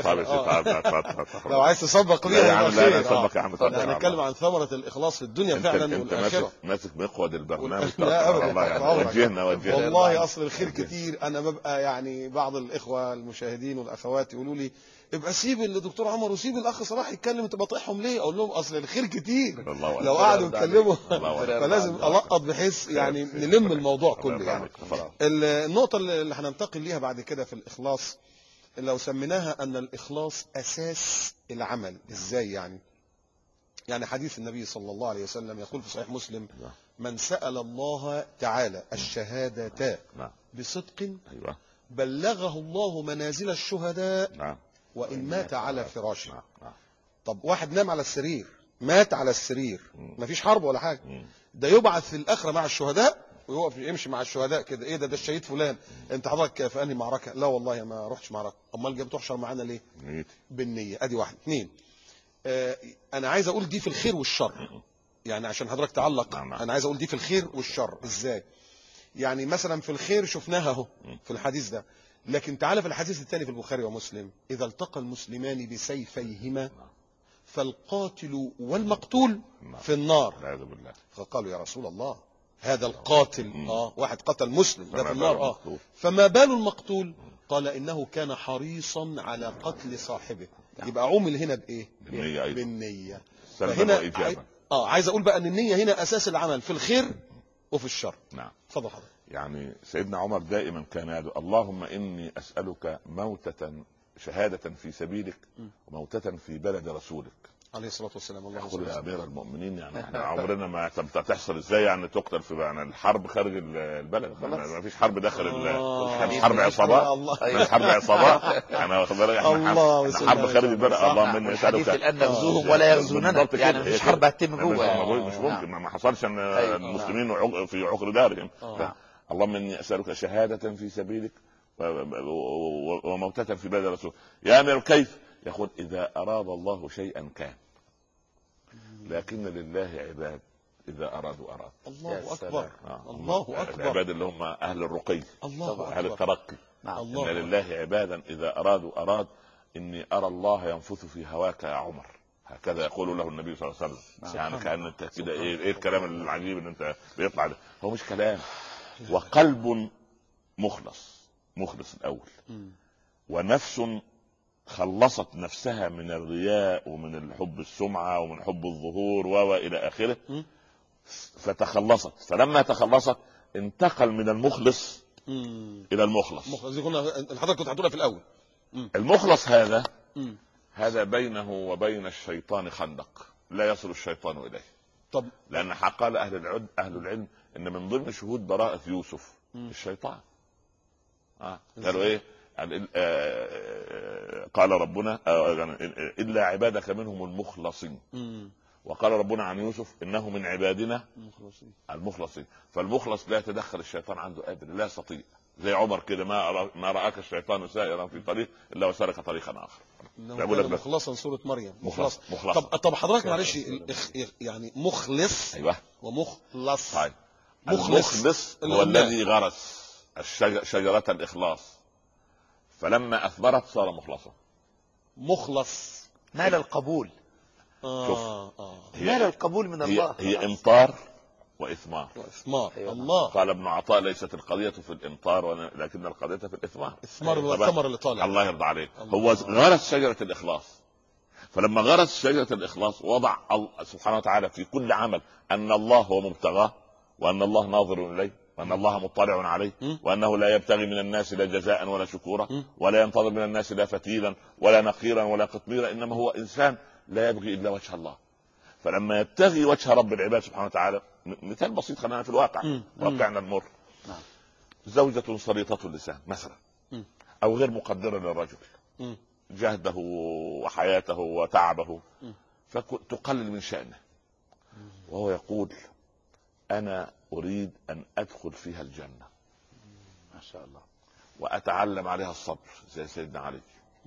[SPEAKER 3] لو
[SPEAKER 1] عايز تسبق بيها
[SPEAKER 3] يا عم
[SPEAKER 1] هنتكلم عن ثمرة الإخلاص في الدنيا فعلا والآخرة.
[SPEAKER 3] ماسك مقود البرنامج.
[SPEAKER 1] لا أبدا.
[SPEAKER 3] وجهنا
[SPEAKER 1] والله أصل الخير كتير. أنا ببقى يعني بعض الإخوة المشاهدين والأخوات يقولوا لي: ابقى سيب الدكتور عمر وسيب الأخ صلاح يتكلم، انت بطيحهم ليه؟ أقول لهم: أصل الخير كتير، لو قعدوا يتكلموا فلازم ألقط بحيث يعني نلم الموضوع كله. يعني النقطة اللي هننتقل ليها بعد كده في الإخلاص لو سميناها أن الإخلاص أساس العمل. إزاي يعني حديث النبي صلى الله عليه وسلم يقول في صحيح مسلم: من سأل الله تعالى الشهادة بصدق بلغه الله منازل الشهداء وإن مات على فراشه. طب واحد نام على السرير، مات على السرير، مفيش حرب ولا حاجه، ده يبعث في الاخره مع الشهداء ويقف يمشي مع الشهداء كده. ايه ده الشهيد فلان، انت حضرتك في انهي معركه؟ لا والله ما رحتش معركه. امال جاي بتحشر معانا ليه؟
[SPEAKER 3] نيتي.
[SPEAKER 1] بالنيه. ادي واحد. اثنين، انا عايز اقول دي في الخير والشر، يعني عشان حضرتك تعلق.
[SPEAKER 3] نعم.
[SPEAKER 1] انا عايز اقول دي في الخير والشر. ازاي؟ يعني مثلا في الخير شفناها اهو في الحديث ده، لكن تعالى في الحديث الثاني في البخاري ومسلم: اذا التقى المسلمان بسيفيهما فالقاتل والمقتول في النار.
[SPEAKER 3] والعياذ بالله.
[SPEAKER 1] فقالوا يا رسول الله هذا القاتل، واحد قتل مسلم ده في
[SPEAKER 3] فما
[SPEAKER 1] النار،
[SPEAKER 3] بال المقتول؟
[SPEAKER 1] فما بال المقتول؟ قال انه كان حريصا على قتل صاحبه. يبقى عمل هنا بايه؟
[SPEAKER 3] بالنية أيضا.
[SPEAKER 1] بالنية.
[SPEAKER 3] سلبا
[SPEAKER 1] فهنا
[SPEAKER 3] وإيجابا.
[SPEAKER 1] عايز اقول بقى ان النية هنا اساس العمل في الخير وفي الشر.
[SPEAKER 3] نعم.
[SPEAKER 1] اتفضل حضرتك.
[SPEAKER 3] يعني سيدنا عمر دائما كان يدعو: اللهم إني أسألك موتة شهادة في سبيلك وموتة في بلد رسولك.
[SPEAKER 1] عليه الصلاة والسلام. الله
[SPEAKER 3] يقول يا
[SPEAKER 1] عليه
[SPEAKER 3] أمير المؤمنين، يعني احنا عمرنا ما تحصل ازاي يعني تقتل في يعني الحرب خارج البلد، ما فيش حرب داخل الحرب عصابات، الحرب عصابات. انا واخد بالك احنا حرب خارج البلد. اللهم اني اسالك
[SPEAKER 2] الان نغزوهم ولا يغزوننا، يعني مفيش حرب هتتم جوه،
[SPEAKER 3] مش ممكن، ما حصلش ان المسلمين في عقر دارهم. اللهم اني اسالك شهادة في سبيلك وموتة في بلد رسول. يا امير كيف؟ يقول: اذا اراد الله شيئا كان، لكن لله عباد اذا ارادوا اراد.
[SPEAKER 1] الله اكبر. الله اكبر.
[SPEAKER 3] العباد اللي هم اهل الرقي،
[SPEAKER 1] الله
[SPEAKER 3] اهل الترقي. ان لله عبادا اذا ارادوا اراد. اني ارى الله ينفث في هواك يا عمر. هكذا يقول له النبي صلى الله عليه وسلم. يعني كأن انت كده ايه الكلام العجيب اللي انت بيطلع ده؟ هو مش كلام، وقلب مخلص الاول، ونفس خلصت نفسها من الرياء ومن الحب السمعة ومن حب الظهور والى اخره، فتخلصت. فلما تخلصت انتقل من المخلص الى المخلص.
[SPEAKER 1] زي كنا حضرتك كنت هتقولها في الاول.
[SPEAKER 3] المخلص هذا بينه وبين الشيطان خندق لا يصل الشيطان اليه.
[SPEAKER 1] طب
[SPEAKER 3] لان قال اهل العلم ان من ضمن شهود براءة يوسف الشيطان. قالوا ايه؟ قال ربنا: الا عبادك منهم المخلصين. وقال ربنا عن يوسف: انه من عبادنا المخلصين. فالمخلص لا يتدخل الشيطان عنده ابدا، لا يستطيع. زي عمر كده: ما راك الشيطان سائرا في طريق الا وسلك طريقا اخر.
[SPEAKER 1] مخلصا سورة مريم.
[SPEAKER 3] مخلص.
[SPEAKER 1] طب حضرتك معلش، يعني مخلص.
[SPEAKER 3] ايوه.
[SPEAKER 1] ومخلص.
[SPEAKER 3] طيب. المخلص هو الذي غرس شجرة الإخلاص، فلما أثمرت صار مخلصا.
[SPEAKER 1] مخلص
[SPEAKER 2] نال القبول. نال القبول من الله.
[SPEAKER 3] هي إمطار وإثمار.
[SPEAKER 1] أيوة. الله.
[SPEAKER 3] قال ابن عطاء: ليست القضية في الإمطار لكن القضية في الإثمار.
[SPEAKER 1] إثمار والثمر اللي طالع.
[SPEAKER 3] الله يرضى عليك. هو غرس شجرة الإخلاص، فلما غرس شجرة الإخلاص وضع سبحانه وتعالى في كل عمل أن الله هو مبتغاه، وأن الله ناظر إليه، وأن الله مطلع عليه، وأنه لا يبتغي من الناس لا جزاء ولا شكورا، ولا ينتظر من الناس لا فتيلا ولا نقيرا ولا قطميرا، إنما هو إنسان لا يبغي إلا وجه الله. فلما يبتغي وجه رب العباد سبحانه وتعالى، مثال بسيط خلينا في الواقع، واقعنا المر، زوجة سليطة اللسان مثلا، أو غير مقدرة للرجل جهده وحياته وتعبه، فتقلل من شأنه، وهو يقول: أنا أريد أن أدخل فيها الجنة،
[SPEAKER 2] ما شاء الله،
[SPEAKER 3] وأتعلم عليها الصبر زي سيدنا علي.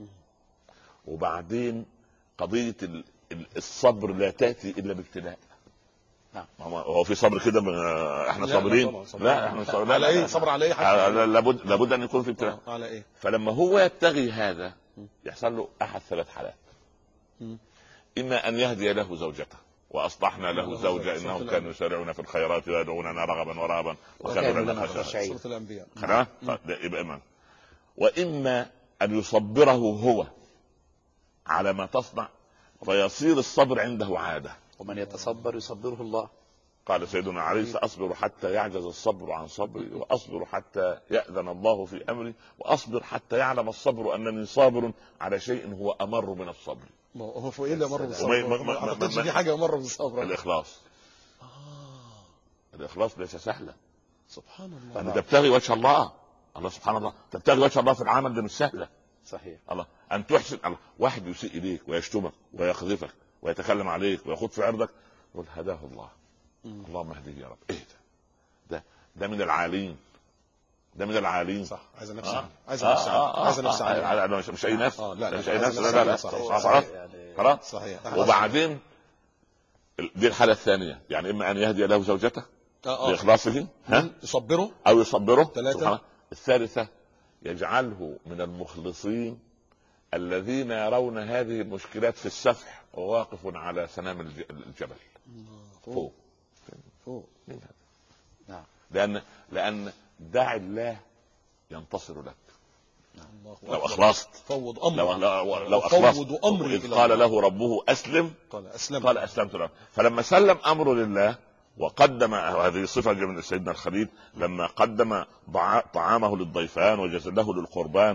[SPEAKER 3] وبعدين قضية الصبر لا تأتي إلا بابتلاء. هو في صبر كده احنا صابرين؟ لا احنا صابرين
[SPEAKER 1] على ايه؟ صبر على ايه؟
[SPEAKER 3] لابد ان يكون في ابتلاء.
[SPEAKER 1] على ايه؟
[SPEAKER 3] فلما هو يبتغي هذا يحصل له احد ثلاث حالات: اما ان يهدي له زوجته، واصلحنا له زوجة انهم كانوا يسارعون في الخيرات ويدعوننا رغبا ورهبا وكانوا لنا خشعين.
[SPEAKER 1] سورة الانبياء.
[SPEAKER 3] يبقى اما، واما ان يصبره هو على ما تصنع فيصير الصبر عنده عادة.
[SPEAKER 2] ومن يتصبر يصبره الله.
[SPEAKER 3] قال سيدنا علي: سأصبر حتى يعجز الصبر عن صبري، وأصبر حتى يأذن الله في أمري، وأصبر حتى يعلم الصبر أنني صابر على شيء هو أمر من الصبر.
[SPEAKER 1] هو فوق إلا أمر من الصبر؟ ما أعتقدش دي حاجة أمر من الصبر.
[SPEAKER 3] الإخلاص. الإخلاص ليس سهلا.
[SPEAKER 1] سبحان الله.
[SPEAKER 3] أن تبتغي وجه الله. الله سبحان الله، تبتغي وجه الله في العمل ده مش سهلة.
[SPEAKER 2] صحيح.
[SPEAKER 3] الله ان تحسن. الله واحد يسيء اليك ويشتمك ويقذفك ويتكلم عليك ويخوض في عرضك، قل هداه الله. اللهم اهديه يا رب. ايه ده من العالين، ده من العالين.
[SPEAKER 1] صح. عايز نفس عايز نفس عايز نفس
[SPEAKER 3] مش اي نفس.
[SPEAKER 1] لا
[SPEAKER 3] مش اي نفس. لا خلاص.
[SPEAKER 1] صحيح.
[SPEAKER 3] وبعدين دي الحالة الثانية، يعني اما ان يهدي له زوجته باخلاصه
[SPEAKER 1] يصبره
[SPEAKER 3] او يصبره.
[SPEAKER 1] 3.
[SPEAKER 3] الثالثة يجعله من المخلصين الذين يرون هذه المشكلات في السفح وواقف على سنام الجبل فوق.
[SPEAKER 2] نعم.
[SPEAKER 3] لأن دع الله ينتصر لك. لو أخلصت
[SPEAKER 1] فوض أمرك.
[SPEAKER 3] لو أخلصت إذ قال له ربه أسلم قال أسلمت له. فلما سلم أمره لله وقدم، هذه صفة من سيدنا الخليل، لما قدم طعامه للضيفان وجسده للقربان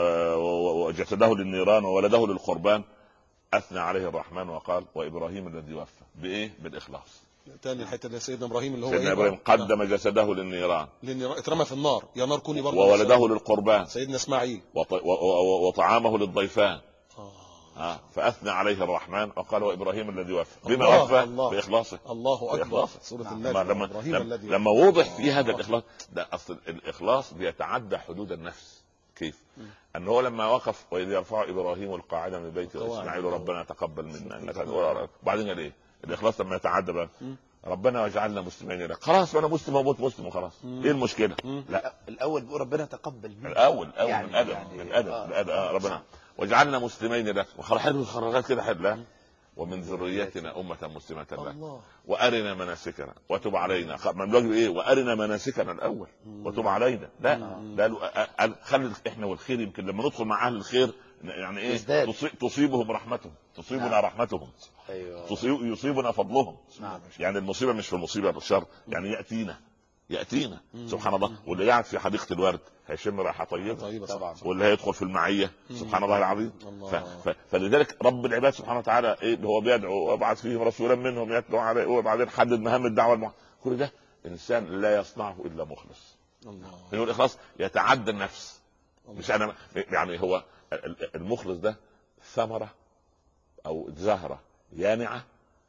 [SPEAKER 3] وجسده للنيران وولده للقربان، أثنى عليه الرحمن وقال وإبراهيم الذي وفى بإيه؟ بالإخلاص.
[SPEAKER 1] تاني الحته ده سيدنا ابراهيم اللي هو
[SPEAKER 3] سيدنا ابراهيم قدم جسده للنيران،
[SPEAKER 1] اترمى في النار، يا نار كوني برضه.
[SPEAKER 3] وولده للقربان
[SPEAKER 1] سيدنا اسماعيل،
[SPEAKER 3] وطعامه للضيفان. فاثنى عليه الرحمن وقال وابراهيم الذي وفى. بما وفى؟ باخلاصه.
[SPEAKER 1] الله اكبر. سوره النجم.
[SPEAKER 3] لما وضح في هذا الاخلاص ده، اصل الاخلاص بيتعدى حدود النفس. كيف؟ ان هو لما وقف واذ يرفع ابراهيم القاعده من البيت واسماعيل ربنا تقبل منا انك. بعدين قال ايه؟ الاخلاص لما يتعدى بقى ربنا واجعلنا مسلمين لك. خلاص انا مسلم واموت مسلم وخلاص. ايه المشكله؟ لا،
[SPEAKER 2] الاول بيقول ربنا تقبل مني.
[SPEAKER 3] الاول يعني من ادب ربنا واجعلنا مسلمين لك. وخرجت خرجات كده حلوه. ومن ذريتنا امه مسلمه لك وارنا مناسكنا وتب علينا. من واجب ايه؟ وارنا مناسكنا الاول وتب علينا. لا خلي احنا والخير، يمكن لما ندخل مع اهل الخير يعني ايه؟ تصيبهم رحمتهم، تصيبنا رحمتهم.
[SPEAKER 2] أيوة.
[SPEAKER 3] يصيبنا فضلهم.
[SPEAKER 2] نعم.
[SPEAKER 3] يعني المصيبه مش في المصيبه بالشر، يعني ياتينا سبحان الله. واللي قاعد في حديقه الورد هيشم رائحه طيبه
[SPEAKER 2] طبعا.
[SPEAKER 3] واللي هيدخل في المعيه سبحان الله العظيم. فلذلك رب العباد سبحانه وتعالى ايه؟ هو بيدعو وابعث فيهم رسولا منهم يتلو عليه، وبعدين حدد مهام الدعوه كل ده انسان لا يصنعه الا مخلص. الله. الاخلاص يتعدى النفس. مش انا يعني، هو المخلص ده ثمره او زهره يانعه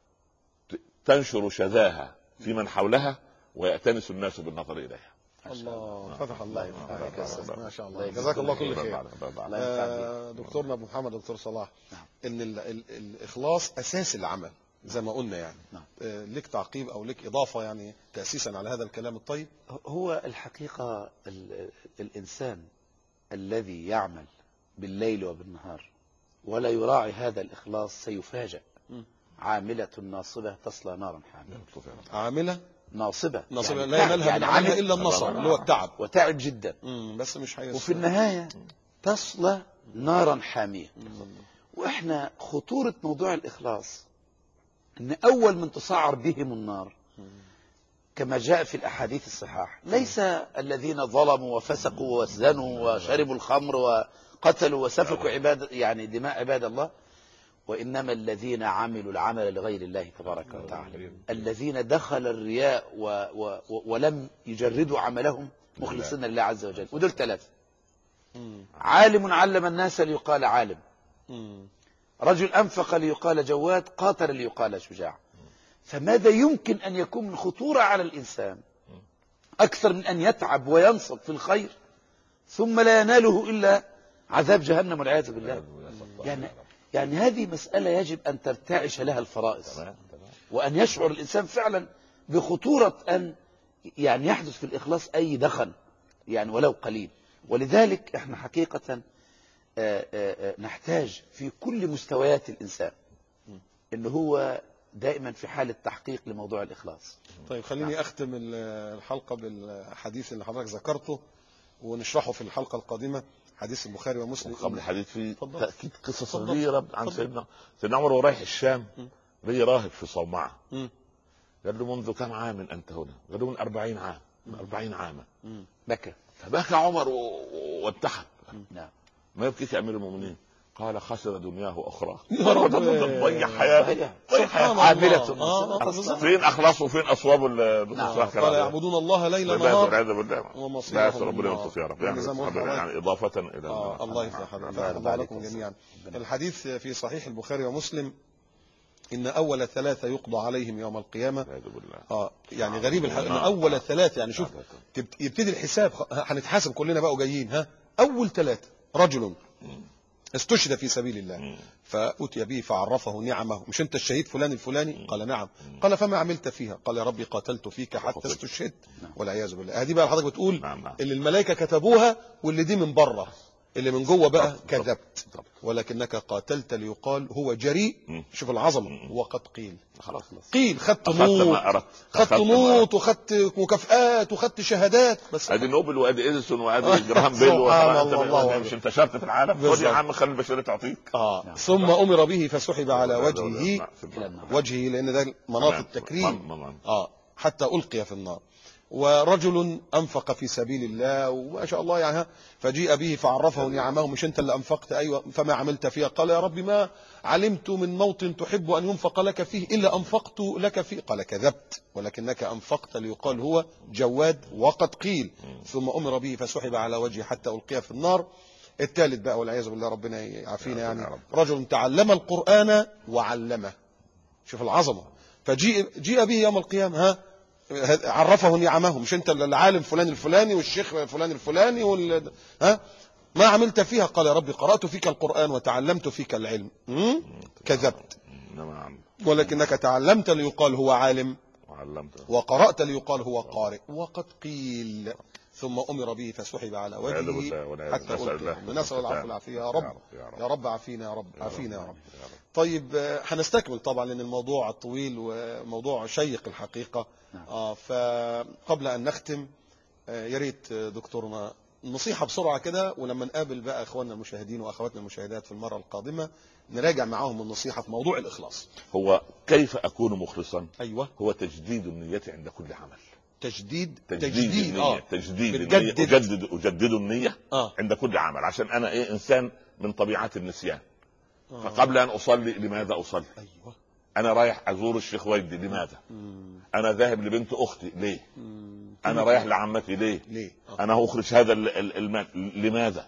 [SPEAKER 3] تنشر شذاها في من حولها ويأتنس الناس بالنظر اليها.
[SPEAKER 1] الله فتح الله ما شاء الله. جزاك الله كل خير. دكتورنا ابو محمد، دكتور صلاح، ان الاخلاص اساس العمل زي ما قلنا يعني. لك تعقيب او لك اضافه يعني تاسيسا على هذا الكلام الطيب؟
[SPEAKER 2] هو الحقيقه الانسان الذي يعمل بالليل وبالنهار ولا يراعي هذا الإخلاص سيفاجأ. عاملة ناصبة تصلى نارا حامية.
[SPEAKER 1] عاملة
[SPEAKER 2] ناصبة
[SPEAKER 1] يعني لا ينالها يعني من عملها إلا النصب اللي هو التعب،
[SPEAKER 2] وتعب جدا.
[SPEAKER 1] بس مش
[SPEAKER 2] وفي النهاية تصلى نارا حامية. وإحنا خطورة موضوع الإخلاص أن أول من تسعر بهم النار كما جاء في الأحاديث الصحاح ليس الذين ظلموا وفسقوا وزنوا وشربوا الخمر وقتلوا وسفكوا يعني دماء عباد الله، وإنما الذين عملوا العمل لغير الله تبارك وتعالى، الذين دخل الرياء ولم يجردوا عملهم مخلصين لله عز وجل. ودول 3: عالم علم الناس ليقال عالم، رجل أنفق ليقال جواد، قاتل ليقال شجاع. فماذا يمكن أن يكون من خطورة على الإنسان أكثر من أن يتعب وينصب في الخير ثم لا يناله إلا عذاب جهنم والعياذ بالله؟ يعني هذه مسألة يجب أن ترتعش لها الفرائض، وأن يشعر الإنسان فعلا بخطورة أن يعني يحدث في الإخلاص أي دخن يعني ولو قليل. ولذلك احنا حقيقة نحتاج في كل مستويات الإنسان إنه هو دائما في حالة تحقيق لموضوع الإخلاص.
[SPEAKER 1] طيب خليني أختم الحلقة بالحديث اللي حضرتك ذكرته ونشرحه في الحلقة القادمة، حديث البخاري ومسلم.
[SPEAKER 3] قبل الحديث فيه تأكيد قصة صغيرة عن سيدنا عمر ورايح الشام. ليه راهب في صومعة، قال له منذ كم عام أنت هنا؟ قال له من 40 عام. 40 عاما.
[SPEAKER 2] بكى.
[SPEAKER 3] فبكى عمر واتحد.
[SPEAKER 2] نعم.
[SPEAKER 3] ما يبكيك يا أمير المؤمنين؟ قال خسر دنياه واخراه.
[SPEAKER 1] يا رب.
[SPEAKER 3] ضيع حياته،
[SPEAKER 2] عاملة.
[SPEAKER 3] فين اخلاصه وفين اصواب
[SPEAKER 1] قال يعبدون الله ليل نهار
[SPEAKER 3] والعياذ بالله.
[SPEAKER 1] ومصيرهم
[SPEAKER 3] ربنا
[SPEAKER 1] الله.
[SPEAKER 3] يلطف يا رب،
[SPEAKER 1] يعني زي ما قلت
[SPEAKER 3] يعني اضافه الى
[SPEAKER 1] الله يفتح الله لكم جميعا. الحديث في صحيح البخاري ومسلم إن أول ثلاثة يقضى عليهم يوم القيامة. يعني غريب الحق إن أول ثلاثة، يعني شوف يبتدي الحساب، هنتحاسب كلنا بقى وجايين. أول ثلاثة رجل استشهد في سبيل الله فأتي به فعرفه نعمه. مش أنت الشهيد فلان الفلاني؟ قال نعم. قال فما عملت فيها؟ قال يا ربي قاتلت فيك حتى استشهدت والعياذ بالله. هذه بقى حضرتك بتقول اللي الملائكة كتبوها واللي دي من بره، اللي من جوه بقى كذبت، ولكنك قاتلت ليقال هو جريء. شوف العظمه. وقد قيل قيل خدت نوط وخدت مكافآت وخدت شهادات، بس
[SPEAKER 3] ادي نوبل وادي اديسون وادي جراهام بيل مش انتشرت في العالم. خد يا عم خلي البشريه تعطيك.
[SPEAKER 1] ثم امر به فسحب على وجهه لان ده مناط التكريم. حتى القي في النار. ورجل أنفق في سبيل الله وما شاء الله يعني، فجيء به فعرفه نعمه. مش أنت اللي أنفقت؟ أيوة. فما عملت فيها؟ قال يا رب ما علمت من موطن تحب أن ينفق لك فيه إلا أنفقت لك فيه. قال كذبت ولكنك أنفقت ليقال هو جواد. وقد قيل. ثم أمر به فسحب على وجهه حتى ألقي في النار. الثالث بقى والعياذ بالله ربنا يعافينا، يعني رجل تعلم القرآن وعلمه. شوف العظمة. فجيء به يوم القيامة عرفه نعمه. مش انت العالم فلان الفلاني والشيخ فلان الفلاني ما عملت فيها؟ قال يا ربي قرأت فيك القرآن وتعلمت فيك العلم. كذبت ولكنك تعلمت ليقال هو عالم وقرأت ليقال هو قارئ. وقد قيل. ثم أمر به فسحب على وجهه حتى نسأل العفو والعافية. يا رب يا رب عافينا يا رب عافينا يا رب. طيب هنستكمل طبعا لأن الموضوع طويل وموضوع شيق الحقيقة. فقبل أن نختم يا ريت دكتورنا نصيحة بسرعة كده، ولما نقابل بقى إخواننا المشاهدين وأخواتنا المشاهدات في المرة القادمة نراجع معاهم النصيحة في موضوع الإخلاص.
[SPEAKER 3] هو كيف أكون مخلصا؟
[SPEAKER 1] أيوة.
[SPEAKER 3] هو تجديد النية عند كل عمل.
[SPEAKER 1] تجديد
[SPEAKER 3] النية. تجديد النية. أجدد النية عند كل عمل، عشان أنا إنسان من طبيعة النسيان. فقبل أن أصلي لماذا أصلي؟
[SPEAKER 1] أيوة.
[SPEAKER 3] أنا رايح أزور الشيخ ويدي لماذا؟ أنا ذاهب لبنت أختي ليه؟ أنا رايح لعمتي ليه؟ أنا أخرج هذا المال لماذا؟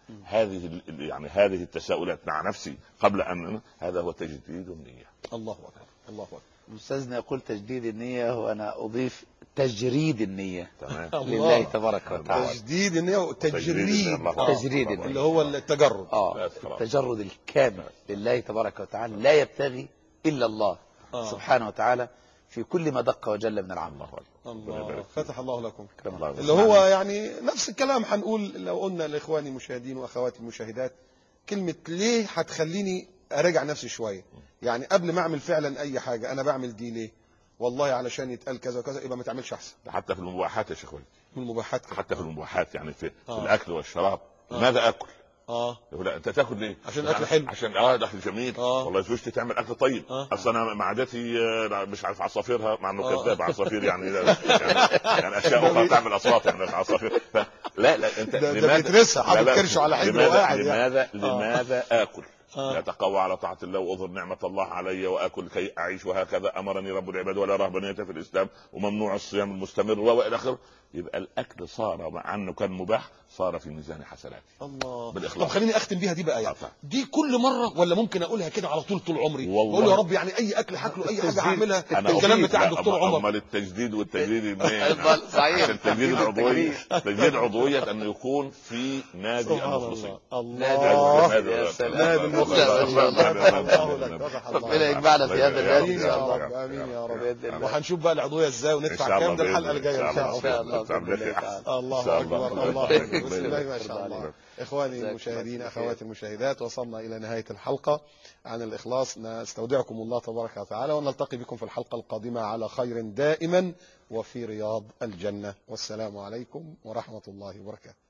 [SPEAKER 3] هذه التساؤلات مع نفسي قبل أن هذا هو تجديد النية.
[SPEAKER 1] الله أكبر الله أكبر.
[SPEAKER 2] أستاذنا يقول تجديد النية وأنا أضيف تجريد النية.
[SPEAKER 3] تمام.
[SPEAKER 2] لله تبارك وتعالى.
[SPEAKER 1] تجديد النية وتجريد
[SPEAKER 2] تجريد النية
[SPEAKER 1] اللي هو التجرد.
[SPEAKER 2] التجرد الكامل لله تبارك وتعالى، لا يبتغي إلا الله سبحانه وتعالى في كل ما دق وجل من العمل.
[SPEAKER 1] الله فتح الله لكم. اللي هو يعني نفس الكلام هنقول لو قلنا لإخواني المشاهدين وأخواتي المشاهدات كلمة ليه هتخليني أراجع نفسي شوية. يعني قبل ما أعمل فعلا أي حاجة أنا بعمل دي ليه؟ والله علشان يتقال كذا وكذا، يبقى ما تعملش أحسن.
[SPEAKER 3] حتى في المباحات يا شيخ وليد.
[SPEAKER 1] من المباحات
[SPEAKER 3] حتى في المباحات يعني في الأكل والشراب. ماذا أكل؟ يقول لا انت تاكل ليه؟
[SPEAKER 1] عشان اكل حلو،
[SPEAKER 3] عشان اكل جميل. والله زوجتي تعمل اكل طيب. اصل انا معدتي مش عارف عصافيرها، مع انه كذاب عصافير يعني اشياء اخرى تعمل اصوات يعني عصافير. لا انت
[SPEAKER 1] لماذا بترسها حاطط كرشه على حجره واحد؟
[SPEAKER 3] لماذا اكل؟ يتقوى على طاعة الله وأظهر نعمة الله علي وأكل كي أعيش، وهكذا أمرني رب العباد ولا رهبانية في الإسلام، وممنوع الصيام المستمر وإلى آخره. يبقى الأكل صار مع أنه كان مباح صار في ميزان حسناتي.
[SPEAKER 1] الله.
[SPEAKER 3] بالإخلاص.
[SPEAKER 1] طب خليني أختم بيها دي بقى، يعني دي كل مرة ولا ممكن أقولها كده على طول عمري؟ بقول يا رب يعني أي أكل هاكله أي حاجة هعملها الكلام بتاع الدكتور عمر.
[SPEAKER 3] أمال التجديد والتجديد منين؟
[SPEAKER 2] صحيح.
[SPEAKER 3] التجديد العضوية، تجديد عضوية أنه يكون في نادي المخلصين.
[SPEAKER 1] الله.
[SPEAKER 2] نادي المخلصين. ربنا يجمعنا في هذا النادي ان شاء الله.
[SPEAKER 1] امين يا رب. وهنشوف بقى العضويه ازاي وندفع كام، ده الحلقه الجايه ان شاء الله. الله اكبر الله اكبر. بسم الله ما شاء الله. اخواني المشاهدين اخواتي المشاهدات، وصلنا الى نهايه الحلقه عن الاخلاص. نستودعكم الله تبارك وتعالى، ونلتقي بكم في الحلقه القادمه على خير دائما وفي رياض الجنه. والسلام عليكم ورحمه الله وبركاته.